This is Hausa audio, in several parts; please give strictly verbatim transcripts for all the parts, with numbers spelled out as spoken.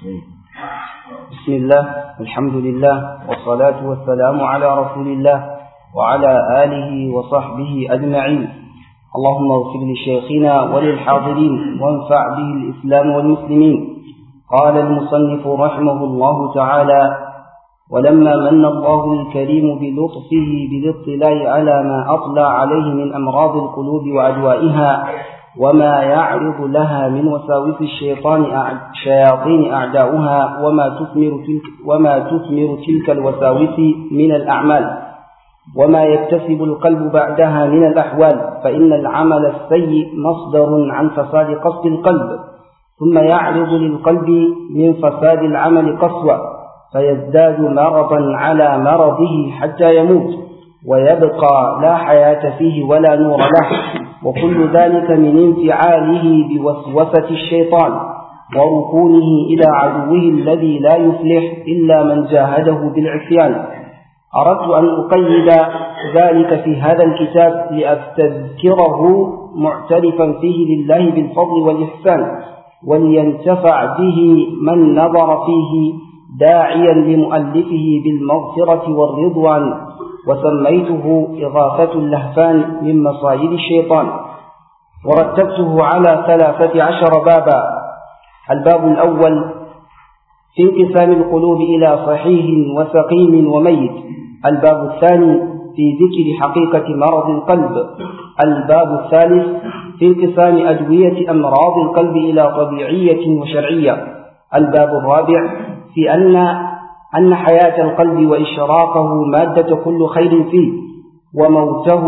بسم الله، الحمد لله، والصلاة والسلام على رسول الله وعلى آله وصحبه أجمعين. اللهم اغفر لشيخنا وللحاضرين وانفع به الإسلام والمسلمين. قال المصنف رحمه الله تعالى: ولما من الله الكريم بلطفه بالاطلاع على ما أطلع عليه من أمراض القلوب وأدوائها وما يعرض لها من وساوس الشيطان شياطين أعداؤها وما تثمر تلك, وما تثمر تلك الوساوس من الأعمال وما يكتسب القلب بعدها من الأحوال، فإن العمل السيء مصدر عن فساد قصد القلب، ثم يعرض للقلب من فساد العمل قسوة، فيزداد مرضا على مرضه حتى يموت ويبقى لا حياة فيه ولا نور له، وكل ذلك من انفعاله بوسوسة الشيطان وركونه إلى عدوه الذي لا يفلح إلا من جاهده بالعصيان. أردت أن أقيد ذلك في هذا الكتاب لأستذكره معترفا فيه لله بالفضل والإحسان، ولينتفع به من نظر فيه داعيا لمؤلفه بالمغفرة والرضوان، وسميته إغاثة اللهفان من مصايد الشيطان، ورتبته على ثلاثة عشر بابا. الباب الأول في انقسام القلوب إلى صحيح وسقيم وميت. الباب الثاني في ذكر حقيقة مرض القلب. الباب الثالث في انقسام أدوية أمراض القلب إلى طبيعية وشرعية. الباب الرابع في أن أن حياة القلب وإشراقه مادة كل خير فيه، وموته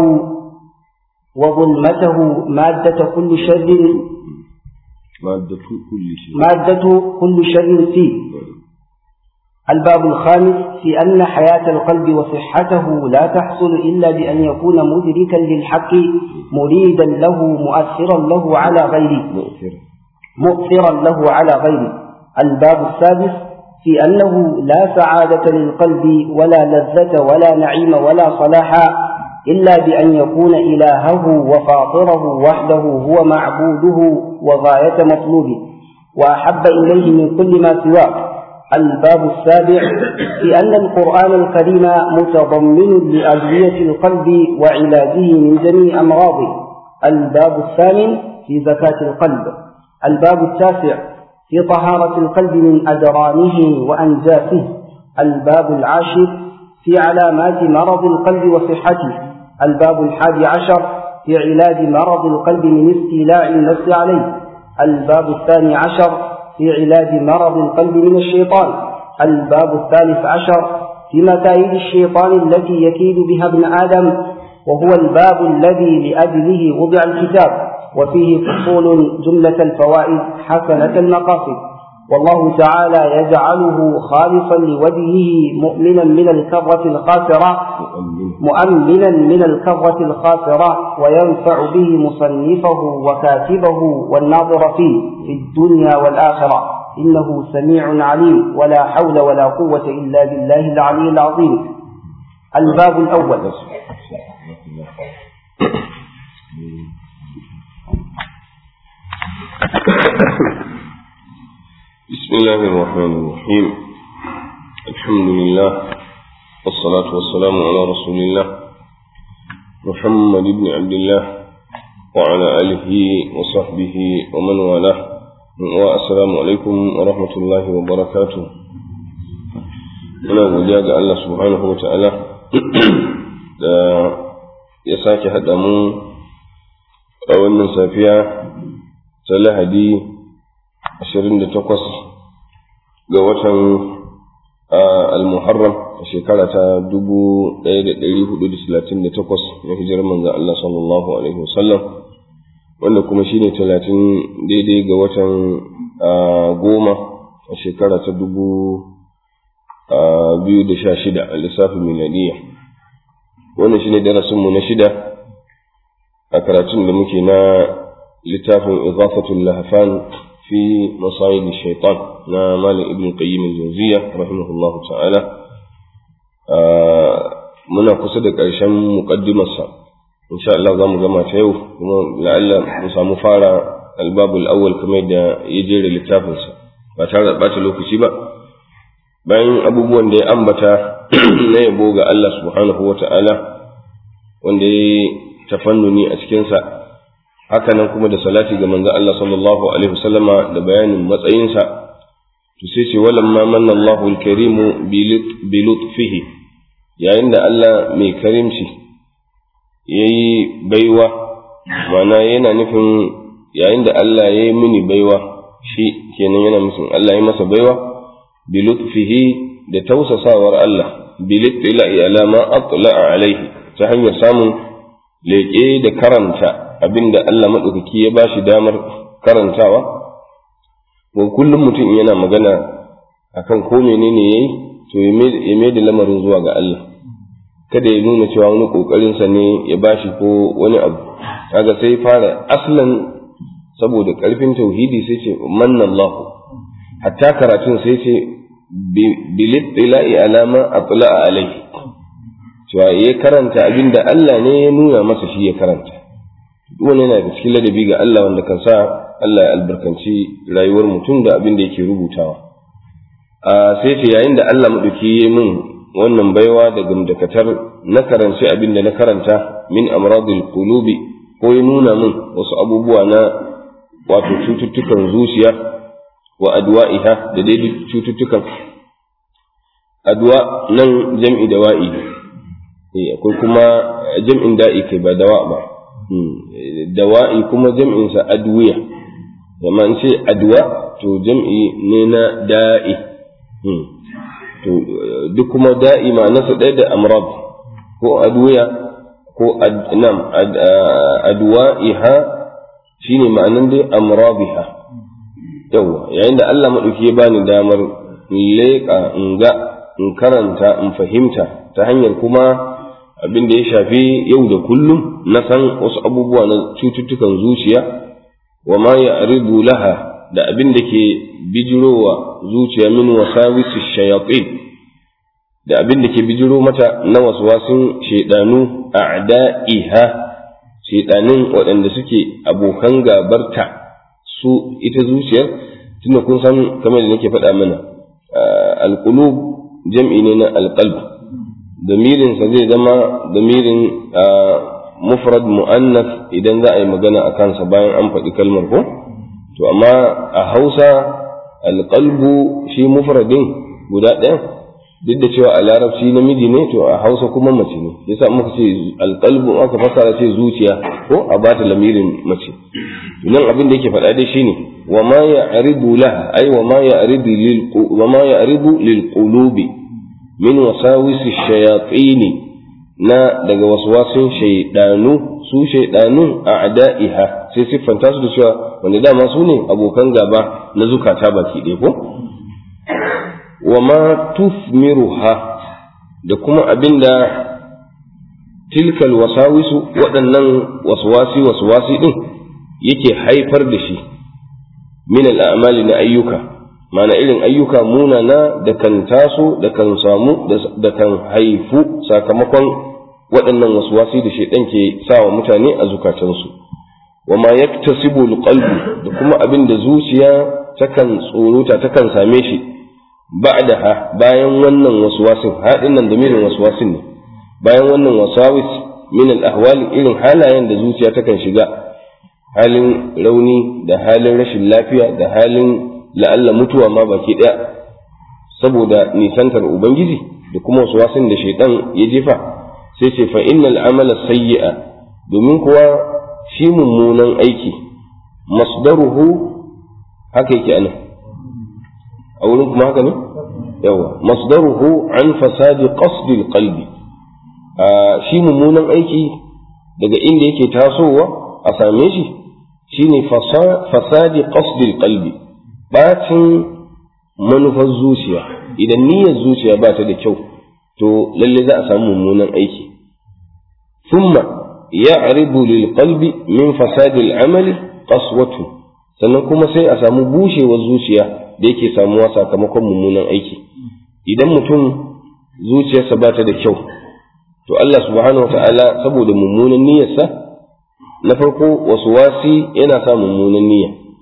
وظلمته مادة كل شر مادة كل شر مادة كل شر فيه. الباب الخامس في أن حياة القلب وصحته لا تحصل إلا بأن يكون مدركا للحق مريدا له مؤثرا له على غيره مؤثرا له على غيره. الباب السادس في أنه لا سعادة للقلب ولا لذة ولا نعيم ولا صلاح إلا بأن يكون إلهه وفاطره وحده هو معبوده وغاية مطلوبه وأحب إليه من كل ما سواه. الباب السابع في أن القرآن الكريم متضمن لأدوية القلب وعلاجه من جميع أمراضه. الباب الثامن في زكاة القلب. الباب التاسع في طهارة القلب من أدرانه وأنجاسه. الباب العاشر في علامات مرض القلب وصحته. الباب الحادي عشر في علاج مرض القلب من استيلاء النفس عليه. الباب الثاني عشر في علاج مرض القلب من الشيطان. الباب الثالث عشر في مكايد الشيطان التي يكيد بها ابن آدم، وهو الباب الذي لأجله وضع الكتاب، وفيه فصول جملة الفوائد حسنة المقاصد، والله تعالى يجعله خالصا لوجهه مؤمنا من الكرة الخاسرة مؤمنا من الكرة الخاسرة وينفع به مصنفه وكاتبه والناظر فيه في الدنيا والآخرة، إنه سميع عليم، ولا حول ولا قوة إلا بالله العلي العظيم. الباب الأول. بسم الله الرحمن الرحيم. الحمد لله والصلاة والسلام على رسول الله محمد بن عبد الله وعلى آله وصحبه ومن والاه، والسلام عليكم ورحمة الله وبركاته. muna godiya ga Allah subhanahu wa ta'ala da ya sake haɗa mu a wannan safiya ta Lahadi ashirin da takwas ga watan al-Muharram a shekara ta dubu ɗaya da ɗari hudu da talatin da takwas na hijirar manzon Allah sallallahu alaihi wasallam, wanda kuma shine talatin daidai ga watan goma a shekara ta dubu biyu da sha shida a lissafin miladiyya. Wannan shine darasinmu na shida a karatun da muke na littafin Ighathatul Lahfan fi Masayid Shaitan na Malam Ibn Qayyim al-Jawziyya rahimahullahu ta'ala. Muna kusa da ƙarshen muqaddimarsa, insha Allah za mu gama ta yau, kuma la'alla mu samu fara albabul awwal kamar da ya jera littafinsa. ba tare da ɓata lokaci ba. Bayan abubuwan da ya ambata na yabo ga Allah subhanahu wa ta'ala wanda ya tafannuni a cikinsa, haka nan kuma da salati ga manzo Allah sallallahu alaihi wasallama da bayanin matsayinsa, to sai ce walamma manna Allahu al-karimu bi lutfihi, yayin da Allah mai karimci yayi baiwa, ma'ana yana nufin yayin da Allah ya yi mini baiwa, shi kenan yana nufin Allah ya masa baiwa bi lutfihi da tausasawar Allah, bi litla'i ala ma atla'a alaihi, ta hanyar samun leƙe da karanta abinda Allah madaukaki ya bashi damar karantawa. Wa kullum mutum yana magana akan ko menene yayi to ya mai da lamarin zuwa ga Allah, kada ya nuna cewa wani kokarin sa ne ya bashi ko wani abu. Kaga sai fara aslan saboda karfin tauhidi sai ce manna Allah, hatta karatun sai ce bilittila'i alama atla'a alaihi, cewa ya karanta abinda Allah ne ya nuna masa shi ya karanta. Duk wani yana da cikin ladabi ga Allah wanda kan sa Allah ya albarkanci rayuwar mutum da abin da yake rubutawa. A sai ce yayin da Allah madauki ya min wannan baiwa da gamdakatar na karanci abin da na karanta min amradil qulubi, ko ya nuna min wasu abubuwa na wato cututtukan zuciya wa adwa'iha da dai cututtukan adwa nan jam'i dawa'i, eh akwai kuma jam'in da'i kai ba dawa ba, dawa'i kuma jam'in sa adwiya, amma an ce adwa to jam'i ne na da'i, to duk kuma da'i ma'anarsa ɗaya da amrad ko adwiya ko nam adwa'iha shine ma'anan dai amradiha. Yawa yayin da Allah madauki ya bani damar leƙa in ga in karanta in fahimta ta hanyar kuma abin da ya shafi yau da kullum, na san wasu abubuwa na cututtukan zuciya, wa ma ya'ridu laha da abin da ke bijirowa zuciya min wasawisi shayatin, da abin da ke bijiro mata na waswasin shaydanu a'da'iha, shaydanin waɗanda suke abokan gabarta su ita zuciyar. Tunda kun san kamar da nake faɗa mana, alqulub jam'i ne na alqalb, damirin sa zai zama damirin mufrad muannas idan za a yi magana a kansa bayan an faɗi kalmar ko. To amma a Hausa alqalbu shi mufradin guda ɗaya, duk da cewa a larabci namiji ne, to a Hausa kuma mace ne, yasa muka ce alqalbu aka fasara ce zuciya ko a bata lamirin mace. Nan abin da yake faɗa dai shine wa ma ya'ridu laha ay wa ma ya'ridu lil wa ma ya'ridu lil qulubi min wasawisi shayatin, na daga waswasin shaydanu, su shaydanun a'da'iha, sai siffanta su da cewa wanda dama su ne abokan gaba na zukata baki ɗaya ko. Wa ma tufmiruha, da kuma abinda tilkal wasawisu, waɗannan waswasi waswasi din yake haifar da shi, min al'amali na ayyuka, mana irin ayyuka munana da kan taso da kan samu da kan haifu sakamakon waɗannan waswasi da shaidan ke sawa mutane a zukatansu. Wa ma yaktasibu alqalbu, da kuma abin da zuciya takan tsoruta takan same shi ba'daha, bayan wannan waswasin, haɗin nan da mirin waswasin ne, bayan wannan wasawis min al-ahwali, irin halayen da zuciya takan shiga, halin rauni da halin rashin lafiya da halin la'alla mutuwa ma baki ɗaya saboda nisantar ubangiji da kuma waswasin da shaitan ya jefa. Sai ce fa innal amala sayyi'a, domin kuwa shi mummunan aiki masdaruhu, haka yake anan a wurin kuma haka ne, yawa masdaruhu an fasadi qasdi alqalbi, shi mummunan aiki daga inda yake tasowa a same shi shine fasadi qasdi alqalbi, bacin manufar zuciya. Idan niyyar zuciya ba ta da kyau, to lalle za a samu mummunan aiki. thumma ya'ridu lil qalbi min fasadi al-amali qaswatu, sannan kuma sai a samu bushewar zuciya da yake samuwa sakamakon mummunan aiki. Idan mutum zuciyarsa ba ta da kyau, to Allah subhanahu wata'ala saboda mummunan niyyarsa, na farko wasu wasi yana sa mummunan niyya,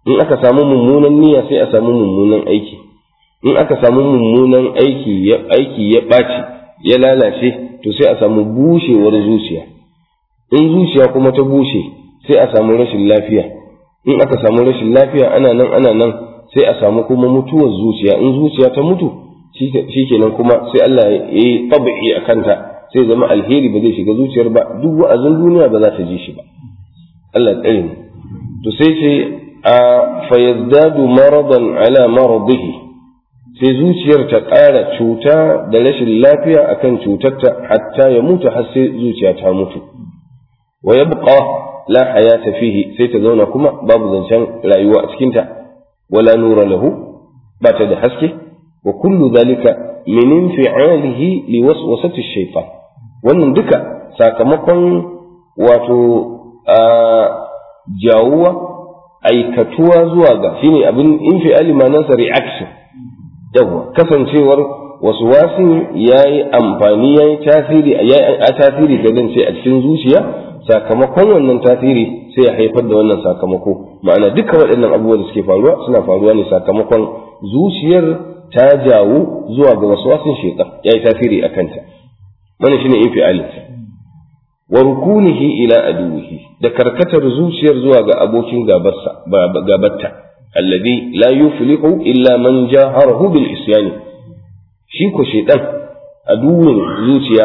in aka samu mummunan niyya sai a samu mummunan aiki, in aka samu mummunan aiki ya aiki ya ɓaci ya lalace to sai a samu bushewar zuciya, in zuciya kuma ta bushe sai a samu rashin lafiya, in aka samu rashin lafiya ana nan ana nan sai a samu kuma mutuwar zuciya, in zuciya ta mutu shikenan kuma sai Allah ya yi tabi'i a kanta, sai zama alheri ba zai shiga zuciyar ba, duk wa'azin duniya ba za ta ji shi ba. Allah tsare mu. To sai ce a fayazdadu maradan ala maradihi, sai zuciyar ta ƙara cuta da rashin lafiya akan cutarta hatta ya mutu har sai zuciya ta mutu. Wa yabqa la hayata fihi, sai ta zauna kuma babu zancen rayuwa a cikinta, wala nura lahu, ba ta da haske. Wa kullu zalika min infi'alihi li waswasati ash-shaytan, wannan duka sakamakon wato a jawuwa aikatuwa zuwa ga shine abin infi'ali ma'anarsa reaction, yawa kasancewar wasu wasin yayi amfani yayi tasiri yayi tasiri ga dan ce a cikin zuciya, sakamakon wannan tasiri sai ya haifar da wannan sakamako. Ma'ana duka waɗannan abubuwa da suke faruwa suna faruwa ne sakamakon zuciyar ta jawo zuwa ga waswasin shaytan yayi tasiri a kanta. Wannan shine infi'ali. Wa rukunihi ila aduwihi, da karkatar zuciyar zuwa ga abokin gabarsa gabatta, alladhi la yuflihu illa man jaharahu bil isyan. Shi ko shaytan aduwin zuciya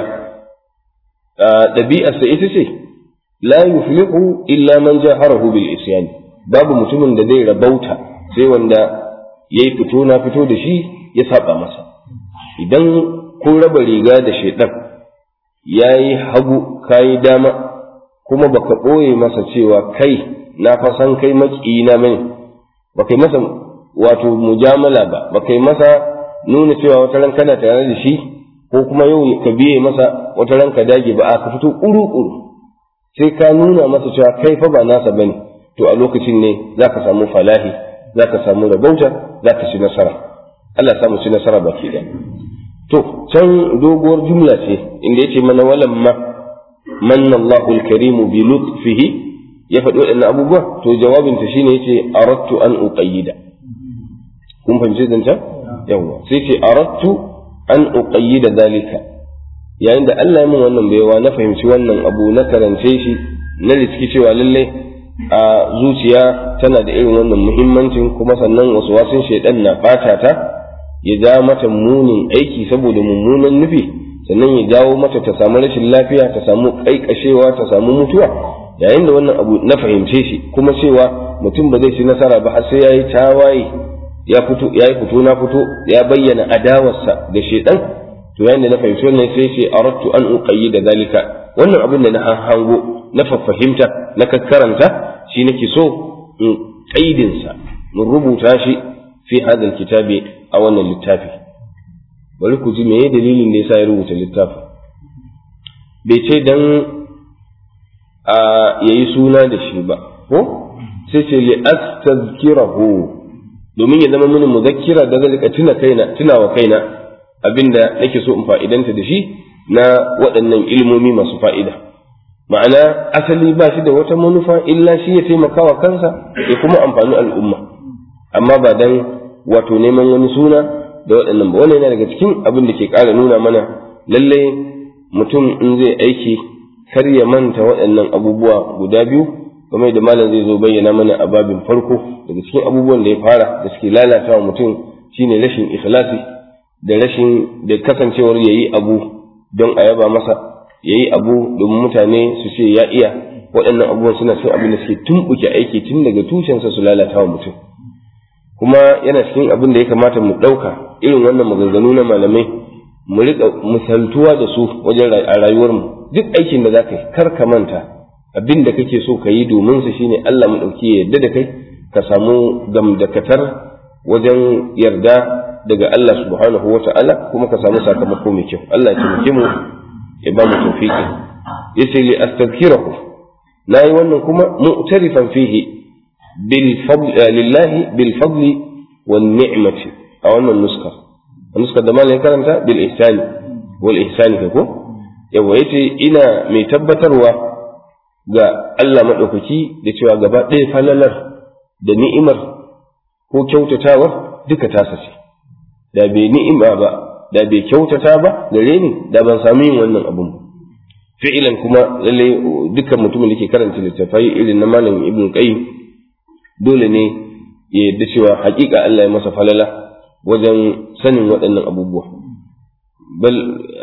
dabi'arsa ita ce la yuflihu illa man jaharahu bil isyan, babu mutumin da zai rabauta sai wanda yayi fito na fito da shi ya saba masa. Idan kun raba riga da shaytan yayi hagu kai dama, kuma baka ɓoye masa cewa kai na fa san kai maƙiyina bane, baka yi masa wato mujamala ba, baka yi masa nuna cewa wata ran kana tare da shi ko kuma yau ka biye masa wata ran ka dage ba, a ka fito ƙuru-ƙuru sai ka nuna masa cewa kai fa ba nasa bane, to a lokacin ne zaka samu falahi, zaka samu rabauta, zaka ci nasara. Allah ya samu ci nasara baki da. To can doguwar jumla ce inda yace mana walamma manna Allahu al-karimu bi lutfihi, ya faɗi waɗannan abubuwa, to jawabin ta shine yace aradtu an uqayyida. Kun fahimci zanta? Yawwa sai ce aradtu an uqayyida zalika, yayin da Allah ya min wannan baiwa na fahimci wannan abu na karance shi na riski cewa lalle a zuciya tana da irin wannan muhimmancin, kuma sannan wasu wasun shaidan na bata ta ya ja mata munin aiki saboda mummunan nufi, sannan ya jawo mata ta samu rashin lafiya, ta samu kaikashewa, ta samu mutuwa. Yayin da wannan abu na fahimce shi, kuma cewa mutum ba zai ci nasara ba har sai yayi tawaye, ya fito yayi fito na fito ya bayyana adawarsa da shedan, to yayin da na fahimci wannan sai ce aradtu an uqayyida zalika, wannan abin da na hango na fahimta na kakkaranta shi nake so in kaidin sa mun rubuta shi fi hadal kitabi a wannan littafi. Bari ku ji meye dalilin da yasa ya rubuta littafin. Bai ce dan a yayi suna da shi ba, ko sai ce li astazkirahu, domin ya zama mini muzakkira da zalika tuna kaina tunawa kaina abinda nake so in fa'idanta da shi na waɗannan ilmomi masu fa'ida. Ma'ana asali ba shi da wata manufa illa shi ya taimaka wa kansa ya kuma amfani al'umma, amma ba dan wato neman wani suna da waɗannan ba. Wannan yana daga cikin abin da ke ƙara nuna mana lalle mutum in zai aiki kar ya manta waɗannan abubuwa guda biyu, kamar da malam zai zo bayyana mana a babin farko. Daga cikin abubuwan da ya fara da suke lalata wa mutum shine rashin ikhlasi, da rashin da kasancewar yayi abu don a yaba masa, yayi abu domin mutane su ce ya iya. Waɗannan abubuwan suna cikin abin da suke tumɓuke aiki tun daga tushensa su lalata wa mutum. Kuma yana cikin abin da ya kamata mu ɗauka irin wannan maganganu na malamai mu riƙa misaltuwa da su wajen a rayuwarmu. Duk aikin da za ka yi kar ka manta abin da kake so ka yi domin sa shine Allah mu ɗauki ya yarda da kai, ka samu gamdakatar wajen yarda daga Allah subhanahu wa ta'ala, kuma ka samu sakamako mai kyau. Allah ya taimake mu ya ba mu tawfiki. Yace li astadhkirahu, nayi wannan kuma mu'tarifan fihi bil fadl lillahi bil fadli wan ni'mati, a wannan nuska nuska da malamin karanta bil ihsani wal ihsani ko yawa yace ina mai tabbatarwa ga Allah madaukaki da cewa gaba ɗaya falalar da ni'imar ko kyautatawar duka tasa ce. Da bai ni'ima ba, da bai kyautata ba gare ni, da ban sami yin wannan abun ba. Fi'ilan kuma lalle dukkan mutumin da ke karanta littafai irin na malam Ibn Qayyim dole ne ya yarda cewa hakika Allah ya masa falala wajen sanin waɗannan abubuwa. Bal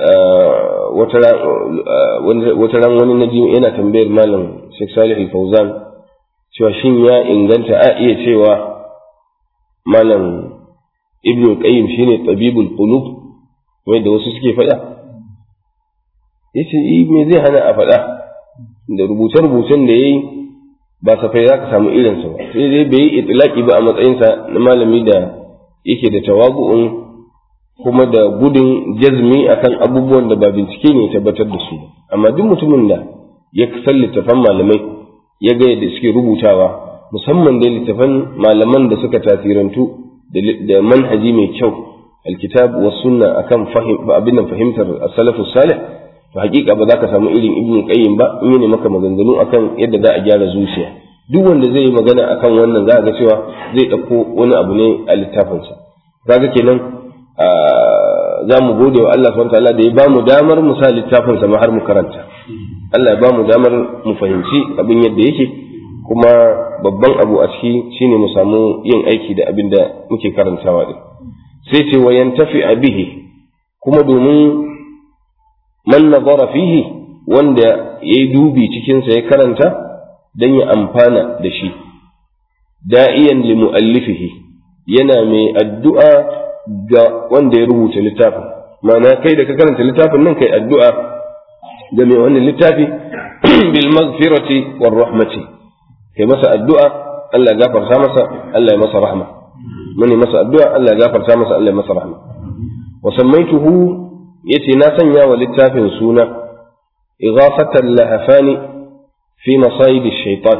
wata ran wani naji yana tambayar malam Sheikh Salih Al-Fawzan cewa shin ya inganta a iya cewa malam Ibn Qayyim shine tabibul qulub wanda wasu suke faɗa. Yace eh me zai hana a faɗa, da rubuce-rubucen da yayi ba safai za ka samu irinsa ba, sai dai bai yi itilaki ba a matsayinsa na malami da yake da tawagu'un kuma da gudun jazmi akan abubuwan da ba bincike ne tabbatar da su. Amma duk mutumin da ya san littafan malamai ya ga yadda suke rubutawa, musamman da littafan malaman da suka tasirantu da manhaji mai kyau, alkitab wa sunna akan fahim abin nan fahimtar as-salafus salih, to hakika ba za ka samu irin Ibn Qayyim ba in yi maka maganganu akan yadda za a gyara zuciya. Duk wanda zai yi magana akan wannan za a ga cewa zai ɗauko wani abu ne a littafinsa. Kaga kenan za mu gode wa Allah subhanahu wataala da ya ba mu damar mu sa littafinsa ma har mu karanta. Allah ya ba mu damar mu fahimci abin yadda yake, kuma babban abu a ciki shine mu samu yin aiki da abin da muke karantawa din. Sai ce wa yantafi bihi, kuma domin man nazara fihi, wanda yayi dubi cikin sa ya karanta dan ya amfana da shi, da'iyan li muallifihi, yana mai addu'a ga wanda ya rubuta littafin. Ma'ana kai da ka karanta littafin nan kai addu'a ga mai wannan littafi bil maghfirati war rahmati, kai masa addu'a Allah ya gafarta masa, Allah ya masa rahma. muni masa addu'a Allah ya gafarta masa, Allah ya masa rahma. Wa sammaituhu, yace na sanya wa littafin suna ighafatan lahafani fi masayid ash-shaytan,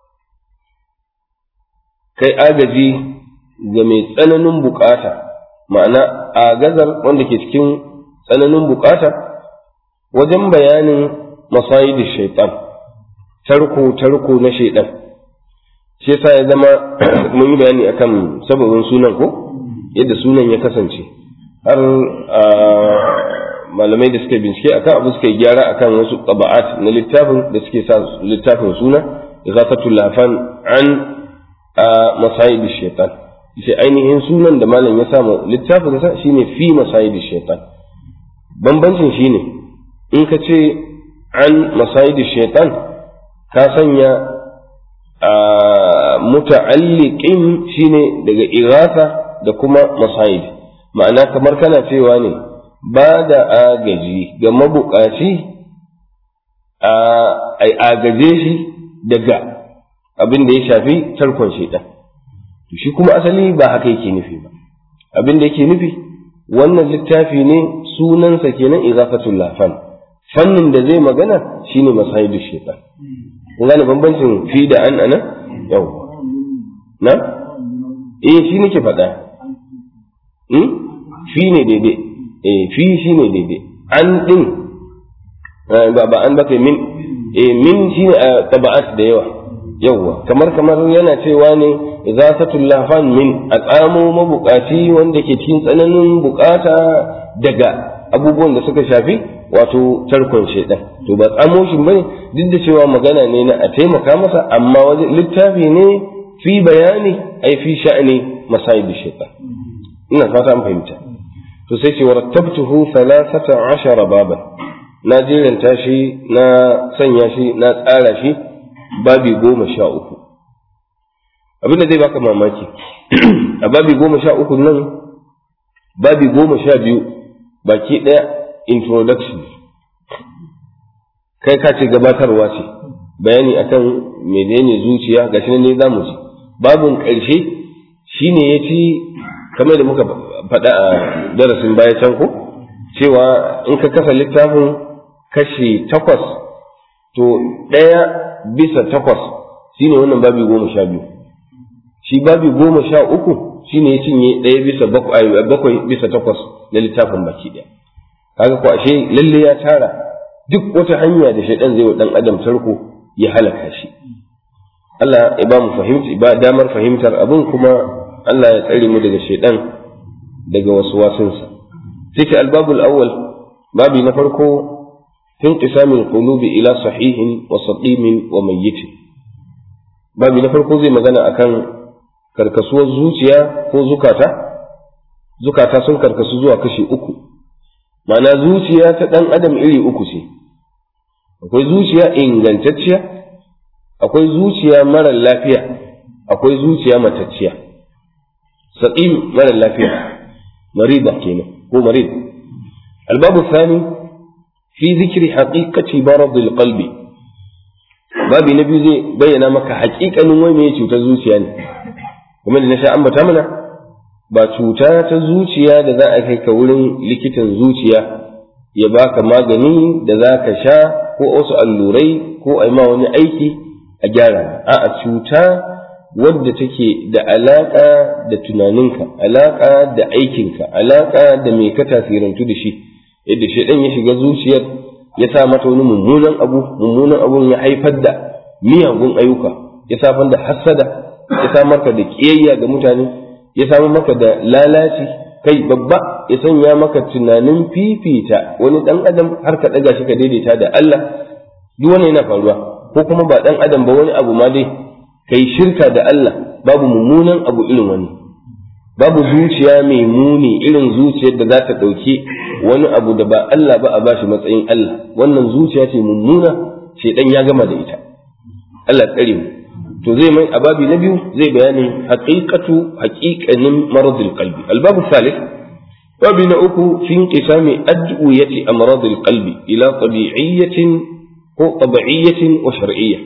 kai agaji ga mai tsananin bukata, ma'ana agazar wanda ke cikin tsananin bukata wajen bayanin masayid ash-shaytan, tarko tarko na shaytan. Shi yasa ya zama mun yi bayani akan sababin sunan ko yadda sunan ya kasance, har malamai da suka bincike akan abu suka yi gyara akan wasu taba'at na littafin da suke sa littafin suna Ighathatul Lahfan an masayid ash-shaytan. Shi ainihin sunan da malam ya samu littafin sa shine fi masayid ash-shaytan. Bambancin shine in ka ce an masayid ash-shaytan ka sanya muta'alliqin shine daga ighatha da kuma masayid, ma'ana kamar kana cewa ne ba da agaji ga mabukaci a agaje shi daga abin da ya shafi tarkon shaitan. Shi kuma asali ba haka yake nufi ba. Abin da yake nufi wannan littafi ne sunansa kenan Ighathatul Lahfan, fannin da zai magana shine masayidush shaitan. Kun gane bambancin fi da an ana yau na eh shi nake faɗa fi ne daidai, eh fi shi ne daidai, an din ba ba an ba kai min, eh min shi ne taba'at da yawa yawa, kamar kamar yana cewa ne Ighathatul Lahfan min, a tsamo mabukaci wanda ke cikin tsananin bukata daga abubuwan da suka shafi wato tarkon shaitan. To ba tsamo shi bane, duk da cewa magana ne na a taimaka masa, amma wajen littafi ne fi bayani ai fi sha'ani masayid shaitan. Ina fata an fahimta. To sai ce warattabtuhu thalathata ashara baban, na jiranta shi, na sanya shi, na tsara shi babi goma sha uku. Abinda zai baka mamaki a babi goma sha uku nan, babi goma sha biyu baki ɗaya introduction, kai ka ce gabatarwa ce, bayani akan menene zuciya, gashi ne za mu ji. Babun ƙarshe shine ya ci, kamar da muka faɗa a darasin baya can ko, cewa in ka kasa littafin kashi takwas, to ɗaya bisa takwas shine wannan babi goma sha biyu. Shi babi goma sha uku shine ya cinye ɗaya bisa bakwai bisa takwas na littafin baki ɗaya. Kaga ko ashe lalle ya tara duk wata hanya da shaidan zai wa dan adam tarko ya halaka shi. Allah ya ba mu fahimci ba damar fahimtar abin, kuma Allah ya tsare mu daga shaidan daga wasu wasunsa. sai albabul awwal, babi na farko, fin qisamil qulubi ila sahihin wa saqimin wa mayyitin. Babi na farko zai magana akan karkasuwar zuciya ko zukata. Zukata sun karkasu zuwa kashi uku, ma'ana zuciya ta ɗan adam iri uku ce. Akwai zuciya ingantacciya, akwai zuciya marar lafiya, akwai zuciya matacciya. Saqim marar lafiya, marida kenan ko marid. Albabu thani fi zikri haqiqati baradil qalbi. Babi na biyu zai bayyana maka haƙiƙanin wai me cutar zuciya ne. Kuma da na sha ambata mana, ba cuta ta zuciya da za a kai ka wurin likitan zuciya ya baka magani da za ka sha ko wasu allurai ko a ma wani aiki a gyara. A'a, cuta wadda take da alaƙa da tunaninka, alaƙa da aikinka, alaƙa da me ka tasirantu da shi, yadda shaidan ya shiga zuciyar ya sa mata wani mummunan abu, mummunan abun ya haifar da miyagun ayyuka, ya samar da hassada, ya samar da kiyayya ga mutane, ya samar maka da lalaci, kai babba ya sanya maka tunanin fifita wani dan adam har ka daga shi ka daidaita da Allah. Duk wannan yana faruwa, ko kuma ba dan adam ba wani abu ma dai kai shirka da Allah. Babu mummunan abu irin wani, babu zuciya mai muni irin zuciyar da za ta ɗauki wani abu da ba Allah ba a bashi matsayin Allah. Wannan zuciya ce mummuna, shedan ya gama da ita. Allah tsare mu. To zai mai ababi na biyu zai bayani haqiqatu haqiqanin maradil qalbi. Albabu thalith, babi na uku, fi inqisami adwiyati amradil qalbi ila tabi'iyyatin ko tabi'iyyatin wa shar'iyyah.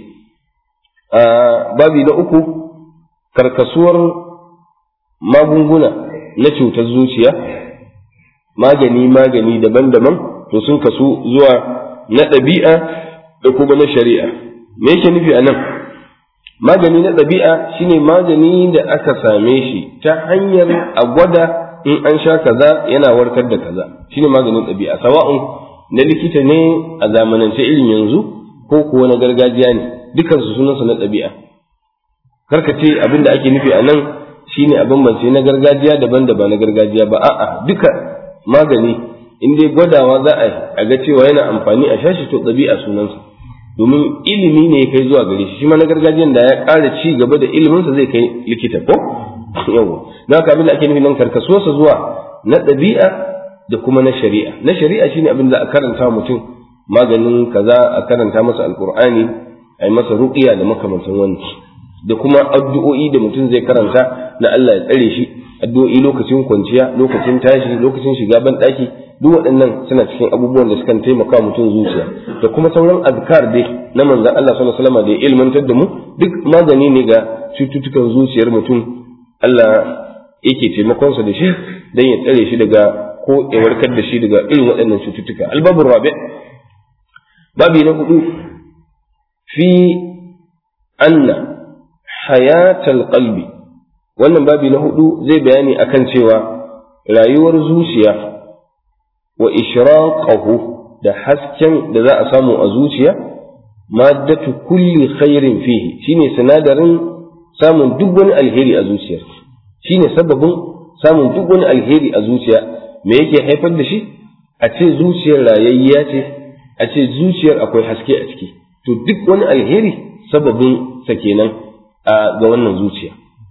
Babi na uku, karkasuwar magunguna na cutar zuciya, magani magani daban-daban, to sun kasu zuwa na ɗabi'a da kuma na shari'a. Me yake nufi a nan? Magani na ɗabi'a shine magani da aka same shi ta hanyar a gwada in an sha kaza yana warkar da kaza, shine maganin ɗabi'a. Sawa'un na likita ne a zamanance irin yanzu ko kuwa na gargajiya ne, dukansu sunansu na ɗabi'a. Karka ce abin da ake nufi a nan shine a bambance na gargajiya daban da ba na gargajiya ba. A'a, duka magani in dai gwadawa za a yi a ga cewa yana amfani a shashi, to ɗabi'a sunansa, domin ilimi ne ya kai zuwa gare shi. Shi ma na gargajiyan da ya ƙara ci gaba da iliminsa zai kai likita ko yawa. Na haka abin da ake nufi nan karkasuwarsa zuwa na ɗabi'a da kuma na shari'a. Na shari'a shine abin da a karanta mutum maganin kaza, a karanta masa alqur'ani, a yi masa ruqiya da makamantan wannan, da kuma addu'o'i da mutum zai karanta na Allah ya tsare shi, addu'o'i lokacin kwanciya, lokacin tashi, lokacin shiga ban daki. Duk waɗannan suna cikin abubuwan da sukan taimaka mutum zuciya, da kuma sauran azkar dai na manzon Allah sallallahu alaihi wasallam da ya ilmantar da mu, duk magani ne ga cututtukan zuciyar mutum. Allah yake taimakonsa da shi dan ya tsare shi daga ko ya warkar da shi daga irin waɗannan cututtuka. Albabur rabi, babi na hudu, fi anna hayatal qalbi. Wannan babi na hudu zai bayani akan cewa rayuwar zuciya wa ishraqahu, da hasken da za a samu a zuciya, maddatu kulli khairin fihi, shine sinadarin samun duk wani alheri a zuciya, shine sababin samun duk wani alheri a zuciya. Me yake haifar da shi? A ce zuciyar rayayya ce, a ce zuciyar akwai haske a ciki, to duk wani alheri sababin sa kenan ga wannan zuciya.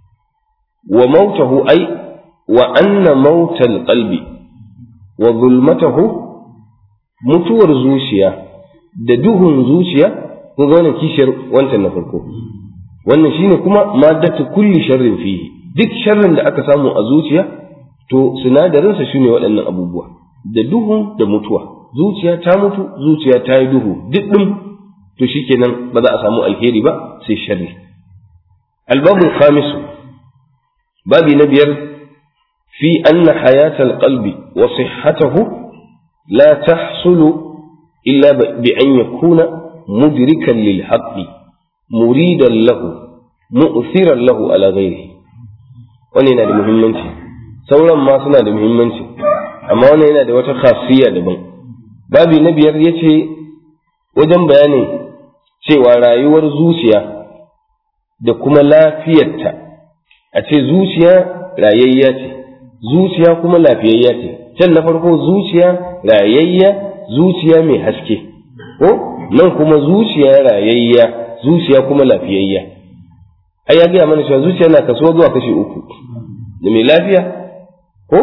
Wa mautahu ai wa anna mautal qalbi wa zulmatahu, mutuwar zuciya da duhun zuciya, kun ga wannan kishiyar wancan na farko. Wannan shine kuma maddatu kulli sharrin fihi, duk sharrin da aka samu a zuciya to sinadarinsa shine waɗannan abubuwa, da duhu da mutuwa. Zuciya ta mutu, zuciya ta yi duhu, duk ɗin to shikenan ba za a samu alheri ba sai sharri. Albabul khamisu, babi na biyar, fi anna hayatal qalbi wa sihhatahu la tahsulu illa bi an yakuna mudrikan lil haqqi muridan lahu mu'thiran lahu ala ghairihi. Wannan yana da muhimmanci, sauran ma suna da muhimmanci, amma wannan yana da wata khasiyya daban. Babi na biyar yace wajen bayanin cewa rayuwar zuciya da kuma lafiyarta, a ce zuciya rayayya ce zuciya kuma lafiyayya ce. Can na farko zuciya rayayya, zuciya mai haske, ko nan kuma zuciya rayayya, zuciya kuma lafiyayya. Ai ya gaya mana cewa zuciya na kasuwa zuwa kashi uku, da mai lafiya ko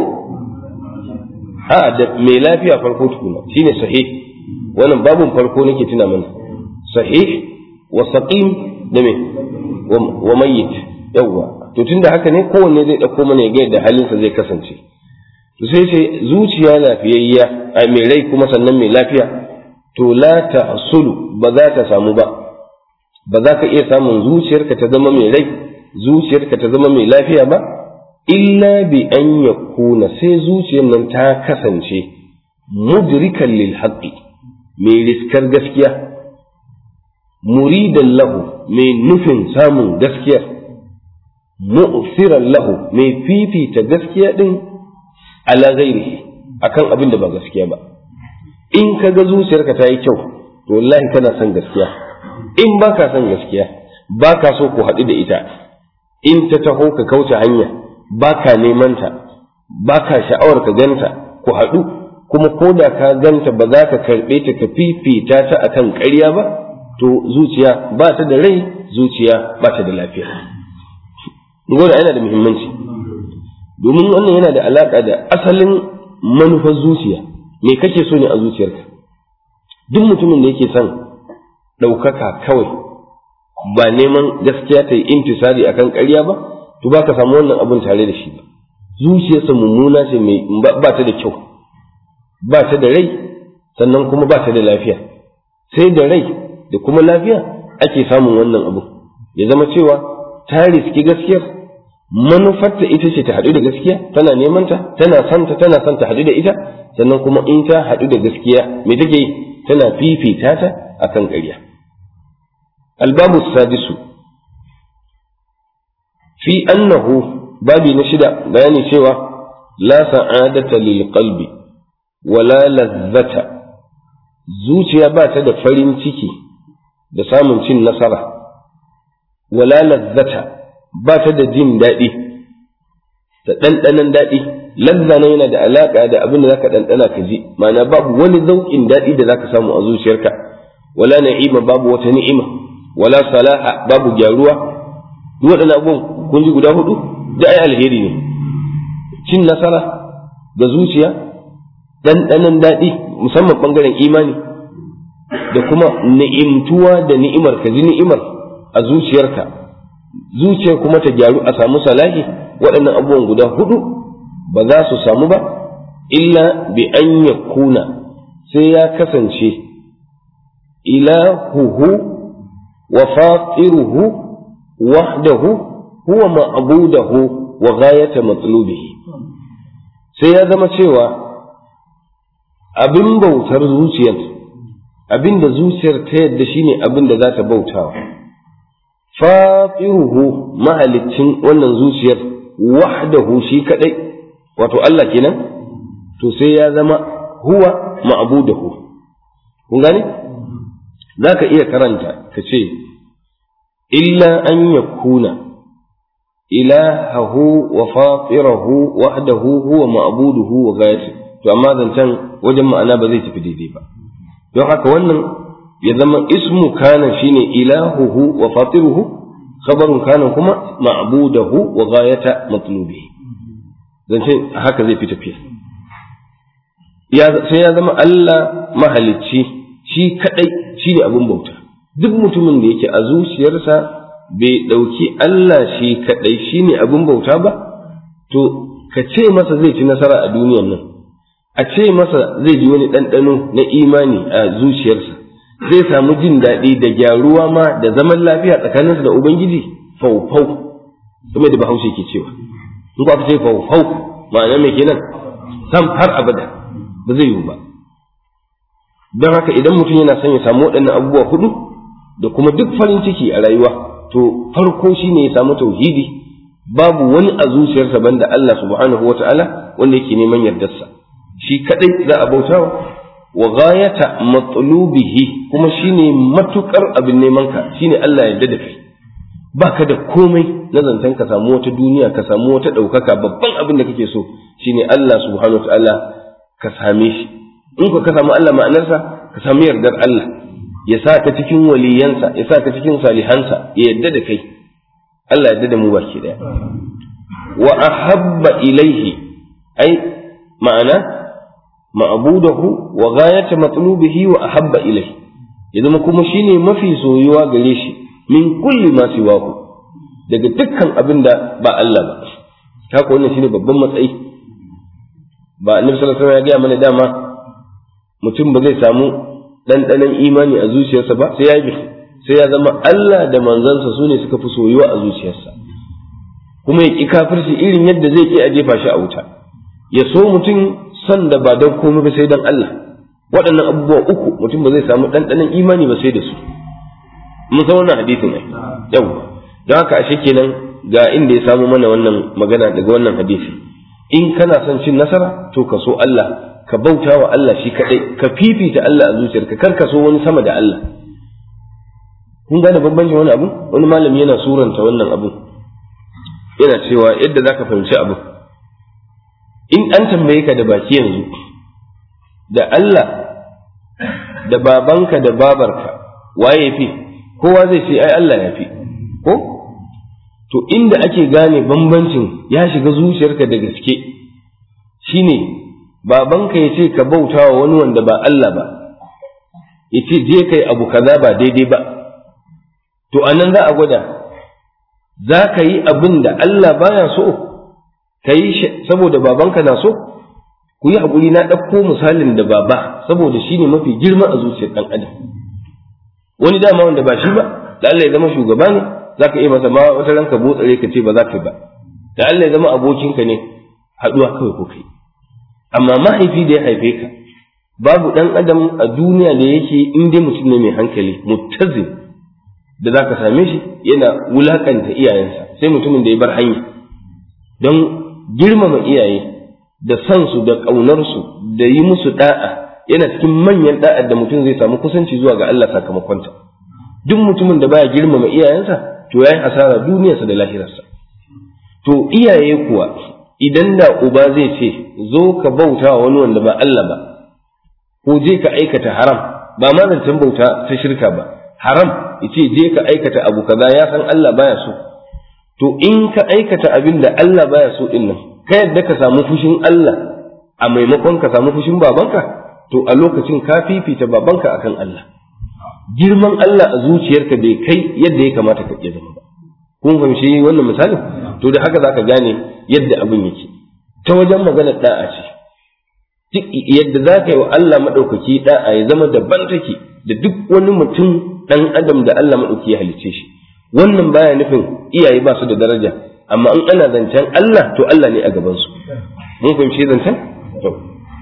a da mai lafiya farko tukuna shine sahih, wannan babun farko nake tuna mana, sahih wa saqim da me wa mayyit. Yawwa, to tunda haka ne kowanne zai dauko mana ya ga yadda halinsa zai kasance. To sai ce zuciya lafiyayya a mai rai kuma sannan mai lafiya, to la ta'sulu ba za ta samu ba, ba za ka iya samun zuciyarka ta zama mai rai, zuciyarka ta zama mai lafiya ba, illa bi an yakuna, sai zuciyar nan ta kasance mudrikan lil haqqi, mai riskar gaskiya, muridan lahu, mai nufin samun gaskiyar, mu'siran lahu, mai fifita gaskiya din ala ghairihi akan abin da ba gaskiya ba. In ka ga zuciyarka ta yi kyau, to wallahi kana son gaskiya. In ba ka son gaskiya, ba ka so ku haɗu da ita, in ta taho ka kauce hanya, ba ka neman ta, ba ka sha'awar ka ganta ku haɗu, kuma ko da ka ganta ba za ka karɓe ta ka fifita ta akan ƙarya ba, to zuciya ba ta da rai, zuciya ba ta da lafiya. Gode yana da muhimmanci, domin wannan yana da alaƙa da asalin manufar zuciya. Me kake so ne a zuciyarka? Duk mutumin da yake son ɗaukaka kawai, ba neman gaskiya ta yi intisari akan ƙarya ba, to ba ka samu wannan abin tare da shi ba. Zuciyarsa mummuna ce, mai ba ta da kyau, ba ta da rai, sannan kuma ba ta da lafiya. Sai da rai da kuma lafiya ake samun wannan abu, ya zama cewa ta riski gaskiyar, manufarta ita ce ta haɗu da gaskiya, tana neman ta, tana santa, tana son ta haɗu da ita, sannan kuma in ta haɗu da gaskiya me take yi, tana fifita ta akan ƙarya. Albabu sadisu fi annahu, babi na shida, bayani cewa la sa'adata lil qalbi wala lazzata, zuciya ba ta da farin ciki da samun cin nasara, wala lazzata ba ta da jin daɗi da ɗanɗanon daɗi. Lazza na yana da alaƙa da abin da za ka ɗanɗana ka ji, ma'ana babu wani zauƙin daɗi da za ka samu a zuciyarka, wala na'ima babu wata ni'ima, wala salaha babu gyaruwa. Duk waɗannan abubuwan kun ji guda hudu da ai alheri ne. Cin nasara ga zuciya, ɗanɗanon daɗi musamman ɓangaren imani, da kuma ni'imtuwa da ni'imar, ka ji ni'imar a zuciyarka, zuciyar kuma ta gyaru a samu salahi. Waɗannan abubuwan guda hudu ba za su samu ba illa bi an yakuna, sai ya kasance ilahuhu wa fatiruhu wahdahu huwa ma'budahu wa ghayata matlubihi. Sai ya zama cewa abin bautar zuciyar, abin da zuciyar ta yadda shine abin da za ta bautawa, fatiruhu mahalicin wannan zuciyar, wahdahu shi kadai, wato Allah kenan, to sai ya zama huwa ma'budahu. Kun gane? Zaka iya karanta ka ce illa an yakuna ilahahu wa fatirahu wahdahu huwa ma'buduhu wa ghayatuhu. To amma zancen wajen ma'ana ba zai tafi daidai ba. Don haka wannan ya zama ismu kana shine ilahuhu wa fatiruhu, khabarun kana kuma ma'budahu wa ghayata matlubihi. Zance haka zai fi tafiya. Ya sai ya zama Allah mahalicci shi kadai shine abin bauta. Duk mutumin da yake a zuciyarsa bai dauki Allah shi kadai shine abin bauta ba, to ka ce masa zai ci nasara a duniyar nan, a ce masa zai ji wani ɗanɗano na imani a zuciyarsa, zai samu jin daɗi da gyaruwa ma da zaman lafiya tsakaninsa da Ubangiji, faufau, kuma da Bahaushe ke cewa. In ku aka ce faufau, ma'ana mai kenan, sam har abada, ba zai yiwu ba. Don haka idan mutum yana son ya samu waɗannan abubuwa hudu da kuma duk farin ciki a rayuwa, to farko shi ne ya samu tauhidi, babu wani a zuciyarsa banda Allah subhanahu wa ta'ala wanda yake neman yardarsa. Shi kadai za a bautawa, wa ghayata matlubihi, kuma shine matukar abin neman ka, shine Allah ya yarda da kai. baka da komai na zancen ka samu wata duniya ka samu wata ɗaukaka, babban abin da kake so shine Allah subhanahu wa ta'ala ka same shi. In ka samu Allah ma'anarsa ka samu yardar Allah, ya sa ka cikin waliyansa, ya sa ka cikin salihansa, ya yarda da kai. Allah yarda da mu baki daya. Wa ahabba ilaihi, ai ma'ana ma'budahu wa ghayata matlubihi wa ahabba ilaihi, ya zama kuma shine mafi soyuwa gare shi min kulli ma siwahu, daga dukkan abin da ba Allah ba. Haka wannan shine babban matsayi. Ba annabi sallallahu alaihi wasallam ya ga mana dama mutum ba zai samu ɗanɗanon imani a zuciyarsa ba sai ya yi sai ya zama Allah da manzansa su ne suka fi soyuwa a zuciyarsa, kuma ya ƙi kafirci irin yadda zai ƙi a jefa shi a wuta. Ya so mutum son da ba don komai ba sai don Allah. Waɗannan abubuwa uku mutum ba zai samu ɗanɗanon imani ba sai da su. Mun san wannan hadisin ne. Yau don haka ashe kenan ga inda ya samu mana wannan magana daga wannan hadisi. In kana son cin nasara to ka so Allah, ka bauta wa Allah shi kadai, ka fifita Allah a zuciyarka, kar ka so wani sama da Allah. Kun gane bambancin wani abu? Wani malami yana suranta wannan abu, yana cewa yadda zaka fahimci abu, in an tambaye ka da baki yanzu da Allah da babanka da babarka waye fi, kowa zai ce ai Allah ya fi, ko? To inda ake gane bambancin ya shiga zuciyarka da gaske shine babanka ya ce ka bauta wa wani wanda ba Allah ba, ya ce je kai abu kaza ba daidai ba, to anan za a gwada za ka yi abin da Allah baya so ka yi saboda babanka na so. Ku yi haƙuri, na ɗauko misalin da baba saboda shi ne mafi girma a zuciyar ɗan adam. Wani dama wanda ba shi ba, da Allah ya zama shugaba ne, za ka iya masa ma wata ranka botsare ka ce ba za ka yi ba, da Allah ya zama abokinka ne, haɗuwa kawai ko kai. Amma mahaifi da ya haife ka, babu ɗan adam a duniya da yake in dai mutum ne mai hankali muttazin da za ka same shi yana wulakanta iyayensa, sai mutumin da ya bar hanya. Don girmama iyaye da san su da ƙaunarsu da yi musu da'a yana cikin manyan da'ar da mutum zai samu kusanci zuwa ga Allah sakamakonta. Duk mutumin da baya girmama iyayensa to yayi asara duniyarsa da lahirarsa. To iyaye kuwa idan da uba zai ce zo ka bauta wa wani wanda ba Allah ba, ko je ka aikata haram, ba ma zancen bauta ta shirka ba, haram yace je ka aikata abu kaza, ya san Allah baya so. To in ka aikata abin da Allah baya so din nan, ka yadda ka samu fushin Allah a maimakon ka samu fushin babanka, to a lokacin ka fifita babanka akan Allah. Girman Allah a zuciyarka bai kai yadda ya kamata ka iya zama ba. Kun fahimci wannan misalin? To da haka zaka gane yadda abin yake. Ta wajen maganar da'a ce. Duk yadda zaka yi wa Allah madaukaki da'a ya zama daban take da duk wani mutum dan adam da Allah madaukaki ya halicce shi. Wannan baya nufin iyaye ba su da daraja, amma in ana zancen Allah to Allah ne a gaban su. Mun fahimci zancen? To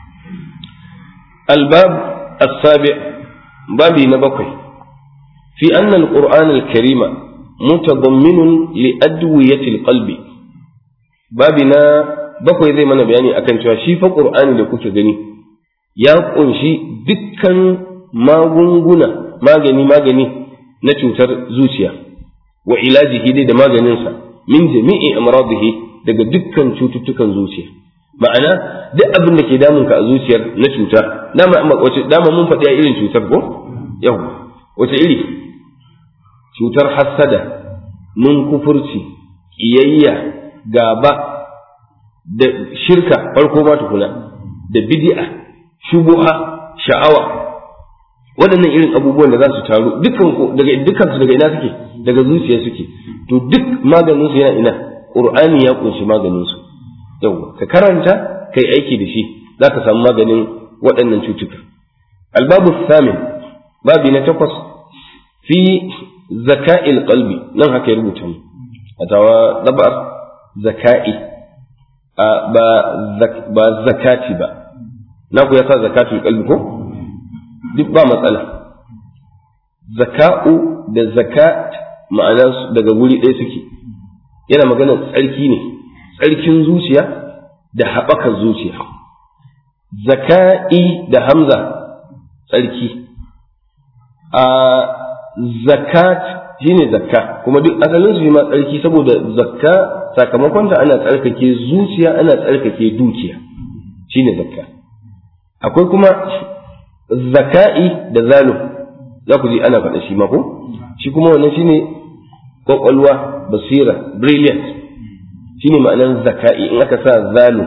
albab as-sabi' babi na bakwai fi anna al-Qur'an al-Karima mutadamminun li adwiyati al-qalbi. Babi na bakwai zai mana bayani akan cewa shi fa Qur'ani da kuke gani ya kunshi dukkan magunguna, magani magani na cutar zuciya, wa ilajihi dai da maganinsa min jami'i amradihi daga dukkan cututtukan zuciya. Ma'ana duk abin da ke damun ka a zuciyar na cuta, dama wace dama mun faɗi irin cutar ko yau wace iri? Cutar hassada, nunkufurci, kiyayya, gaba da shirka farko ma tukuna, da bid'a, shubuha, sha'awa. Waɗannan irin abubuwan da za su taru dukkan daga dukkan su daga ina suke? Daga zuciya suke. To duk maganin su yana ina? Qur'ani ya kunshi maganin su. Yau ka karanta kai aiki da shi zaka samu maganin waɗannan cutuka. Albabu thamin, babi na takwas, fi zaka'il qalbi, nan haka ya rubuta mu atawa dabar zaka'i ba ba zakati ba, na ku ya sa zakatul qalbi ko duk ba matsala. Zaka'u da zakat ma'ana daga wuri ɗaya suke, yana magana tsarki ne, tsarkin zuciya da haɓakar zuciya. Zaka'i da hamza tsarki, a zakat shine zakka, kuma duk asalin su ma tsarki, saboda zakka sakamakon ta ana tsarkake zuciya, ana tsarkake dukiya, shine zakka. Akwai kuma zaka'i da zalu, za ku ji ana faɗa shi ma ko shi kuma wannan shine kwakwalwa, basira, brilliant, shine ma'anar zaka'i in aka sa zalu.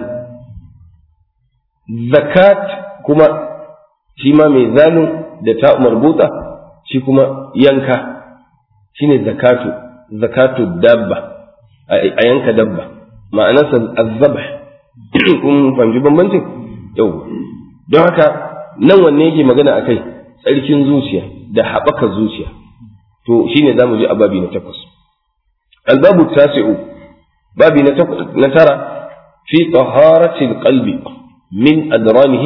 Zakat kuma shi ma mai zalu da ta marbuta, shi kuma yanka, shine zakatu, zakatu dabba, a yanka dabba, ma'anarsa azzabh. kun fahimci bambancin yau. Don haka nan wanne yake magana akai? Tsarkin zuciya da haɓaka zuciya. To shine zamu je a babi na takwas. Albabu tasi'u, babi na tara, fi taharati alqalbi min adranihi.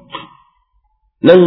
Nan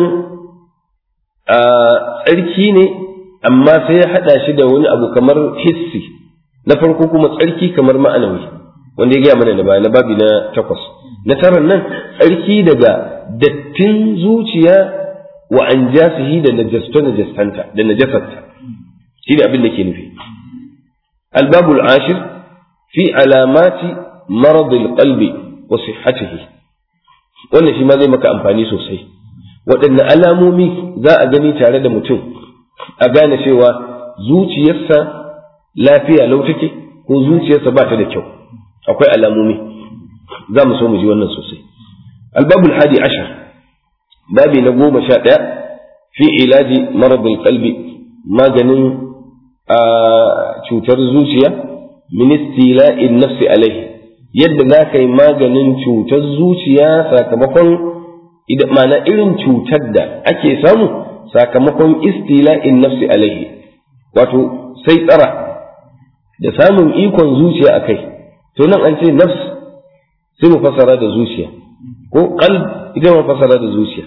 a tsarki ne, amma sai ya haɗa shi da wani abu kamar hissi. Na farko kuma tsarki kamar ma'anawi, wanda ya gaya mana da baya na babi na takwas. Na taran nan tsarki daga dattin zuciya wa an jasihi da najasto najastanta da najasarta, shi ne abin da ke nufi. Albabul ashir fi alamati maradil qalbi wa sihhatihi. Wannan shi ma zai maka amfani sosai. Waɗanne alamomi za a gani tare da mutum a gane cewa zuciyarsa lafiya lau take ko zuciyarsa ba ta da kyau? Akwai alamomi, za mu so mu ji wannan sosai. Albabul hadi ashar, babi na goma sha ɗaya, fi ilaji maradul qalbi, maganin a cutar zuciya, min istila'in nafsi alaihi, yadda za ka yi maganin cutar zuciya sakamakon idan mana irin cutar da ake samu sakamakon istila'in nafsi alaihi, wato sai tsara da samun ikon zuciya a kai. To nan an ce nafs sai mu fasara da zuciya, ko qalb idan mu fasara da zuciya.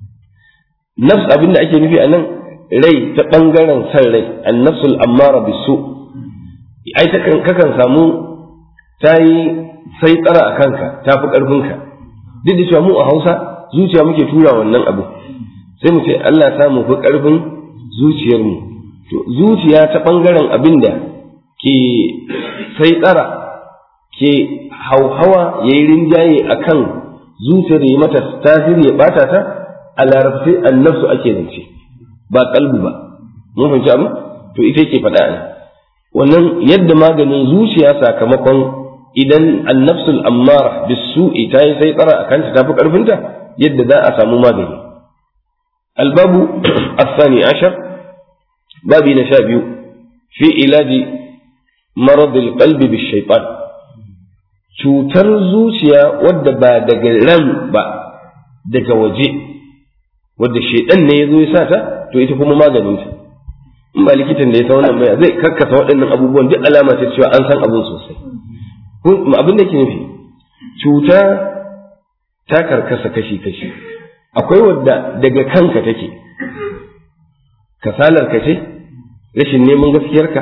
Nafs abin da ake nufi a nan rai ta ɓangaren san rai, an nafsul ammara bisu, ai ta kakan samu ta yi sai tsara a kanka, ta fi ƙarfinka. Duk da cewa mu a Hausa zuciya muke tura wannan abu, sai mu ce Allah ta mu fi ƙarfin zuciyarmu. To zuciya ta ɓangaren abin da ke sai tsara, ke hauhawa ya yi rinjaye a kan zuciyar ya mata tasiri ya ɓata ta, a larabci annafsu ake zance, ba kalbu ba. Mun fahimci abu? To ita yake faɗa ne. Wannan yadda maganin zuciya sakamakon idan annafsul ammara bisu'i ta yi sai tsara a kanta ta fi ƙarfinta, yadda za a samu magani. Albabu asani ashar, babi na sha biyu, fi ilaji maradul qalbi bishaitan, cutar zuciya wadda ba daga ran ba, daga waje, wadda shaitan ne ya zo ya sa ta, to ita kuma maganinta. In ba likitan da ya san wannan mai zai karkasa waɗannan abubuwan, duk alama ta cewa an san abin sosai. Abin da ke nufi, cuta ta karkasa kashi-kashi. Akwai wadda daga kanka take, kasalar ka ce, rashin neman gaskiyarka,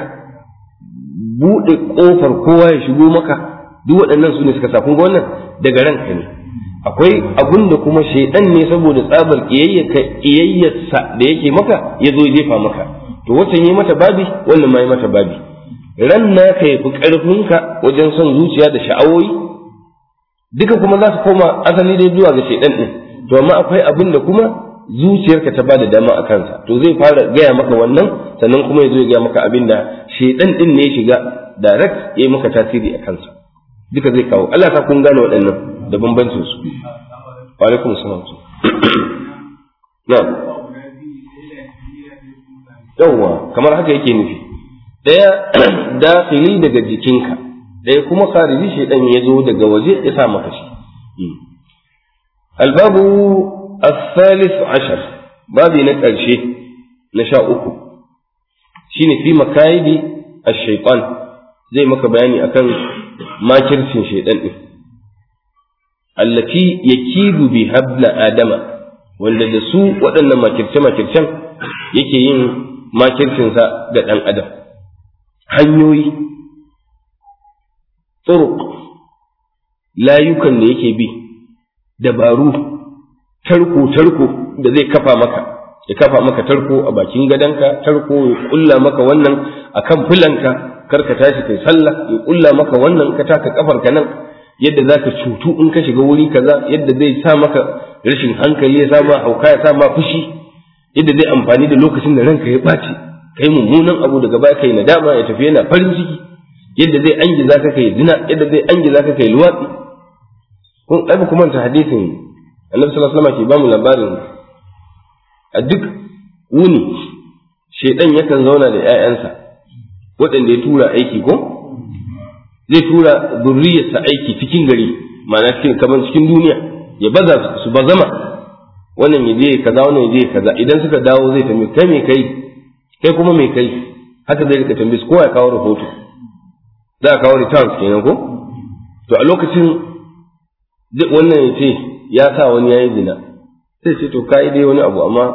buɗe ƙofar kowa ya shigo maka, duk waɗannan su ne suka sa. Kun ga wannan daga ranka ne. Akwai abun da kuma shaidan ne saboda tsabar ƙiyayyarsa da yake maka ya zo jefa maka, to wacce yi mata babi, wannan ma yi mata babi. Ran naka ya fi ƙarfinka wajen son zuciya da sha'awoyi, duka kuma za su koma asali dai zuwa ga shaidan ɗin. To amma akwai abin da kuma zuciyarka ta bada dama a kansa, to zai fara gaya maka wannan, sannan kuma ya zo ya gaya maka abin da shaidan ɗin ne ya shiga direct ya yi maka tasiri a kansa. Duka zai kawo. Allah ta kun gane waɗannan da bambancin su. Wa alaikum salam. Na'am. Yawwa, kamar haka yake nufi. Daya dakhili daga jikinka, daya kuma khariji shaydan ya zo daga waje ya sa maka shi. Albabu الثالث عشر, babi na ƙarshe na sha uku, shine fi makaidi ash-shaytan, zai maka bayani akan makircin shaytan din. Allati yakidu bi habla adama, wanda da su waɗannan makirce makircen yake yin makircinsa ga ɗan adam. Hanyoyi, turuq, layukan da yake bi, dabaru, tarko tarko da zai kafa maka, ya kafa maka tarko a bakin gadonka, tarko ya kulla maka wannan akan fulanka kar ka tashi kai sallah, ya kulla maka wannan ka taka kafarka nan yadda zaka cutu in ka shiga wuri kaza, yadda zai sa maka rashin hankali, ya sa ma hauka, ya sa ma fushi, yadda zai amfani da lokacin da ranka ya ɓaci kai mummunan abu daga baya kai nadama ya tafi yana farin ciki, yadda zai angi zaka kai zina, yadda zai angi zaka kai luwatsi. kun ai ba kuma ta hadisin Annabi sallallahu alaihi wasallam ke ba mu labarin a duk wuni shedan yakan zauna da ƴaƴansa waɗanda ya tura aiki ko zai tura zurriyarsa aiki cikin gari, ma'ana cikin kamar cikin duniya, ya baza su bazama, wannan ya je kaza wannan ya je kaza. Idan suka dawo zai tambaye kai me kai kai kuma me kai, haka zai rika tambaye su, kowa ya kawo rahoto, za a kawo returns kenan ko. To a lokacin wannan ya ce ya sa wani yayi zina, sai ce to kai dai wani abu, amma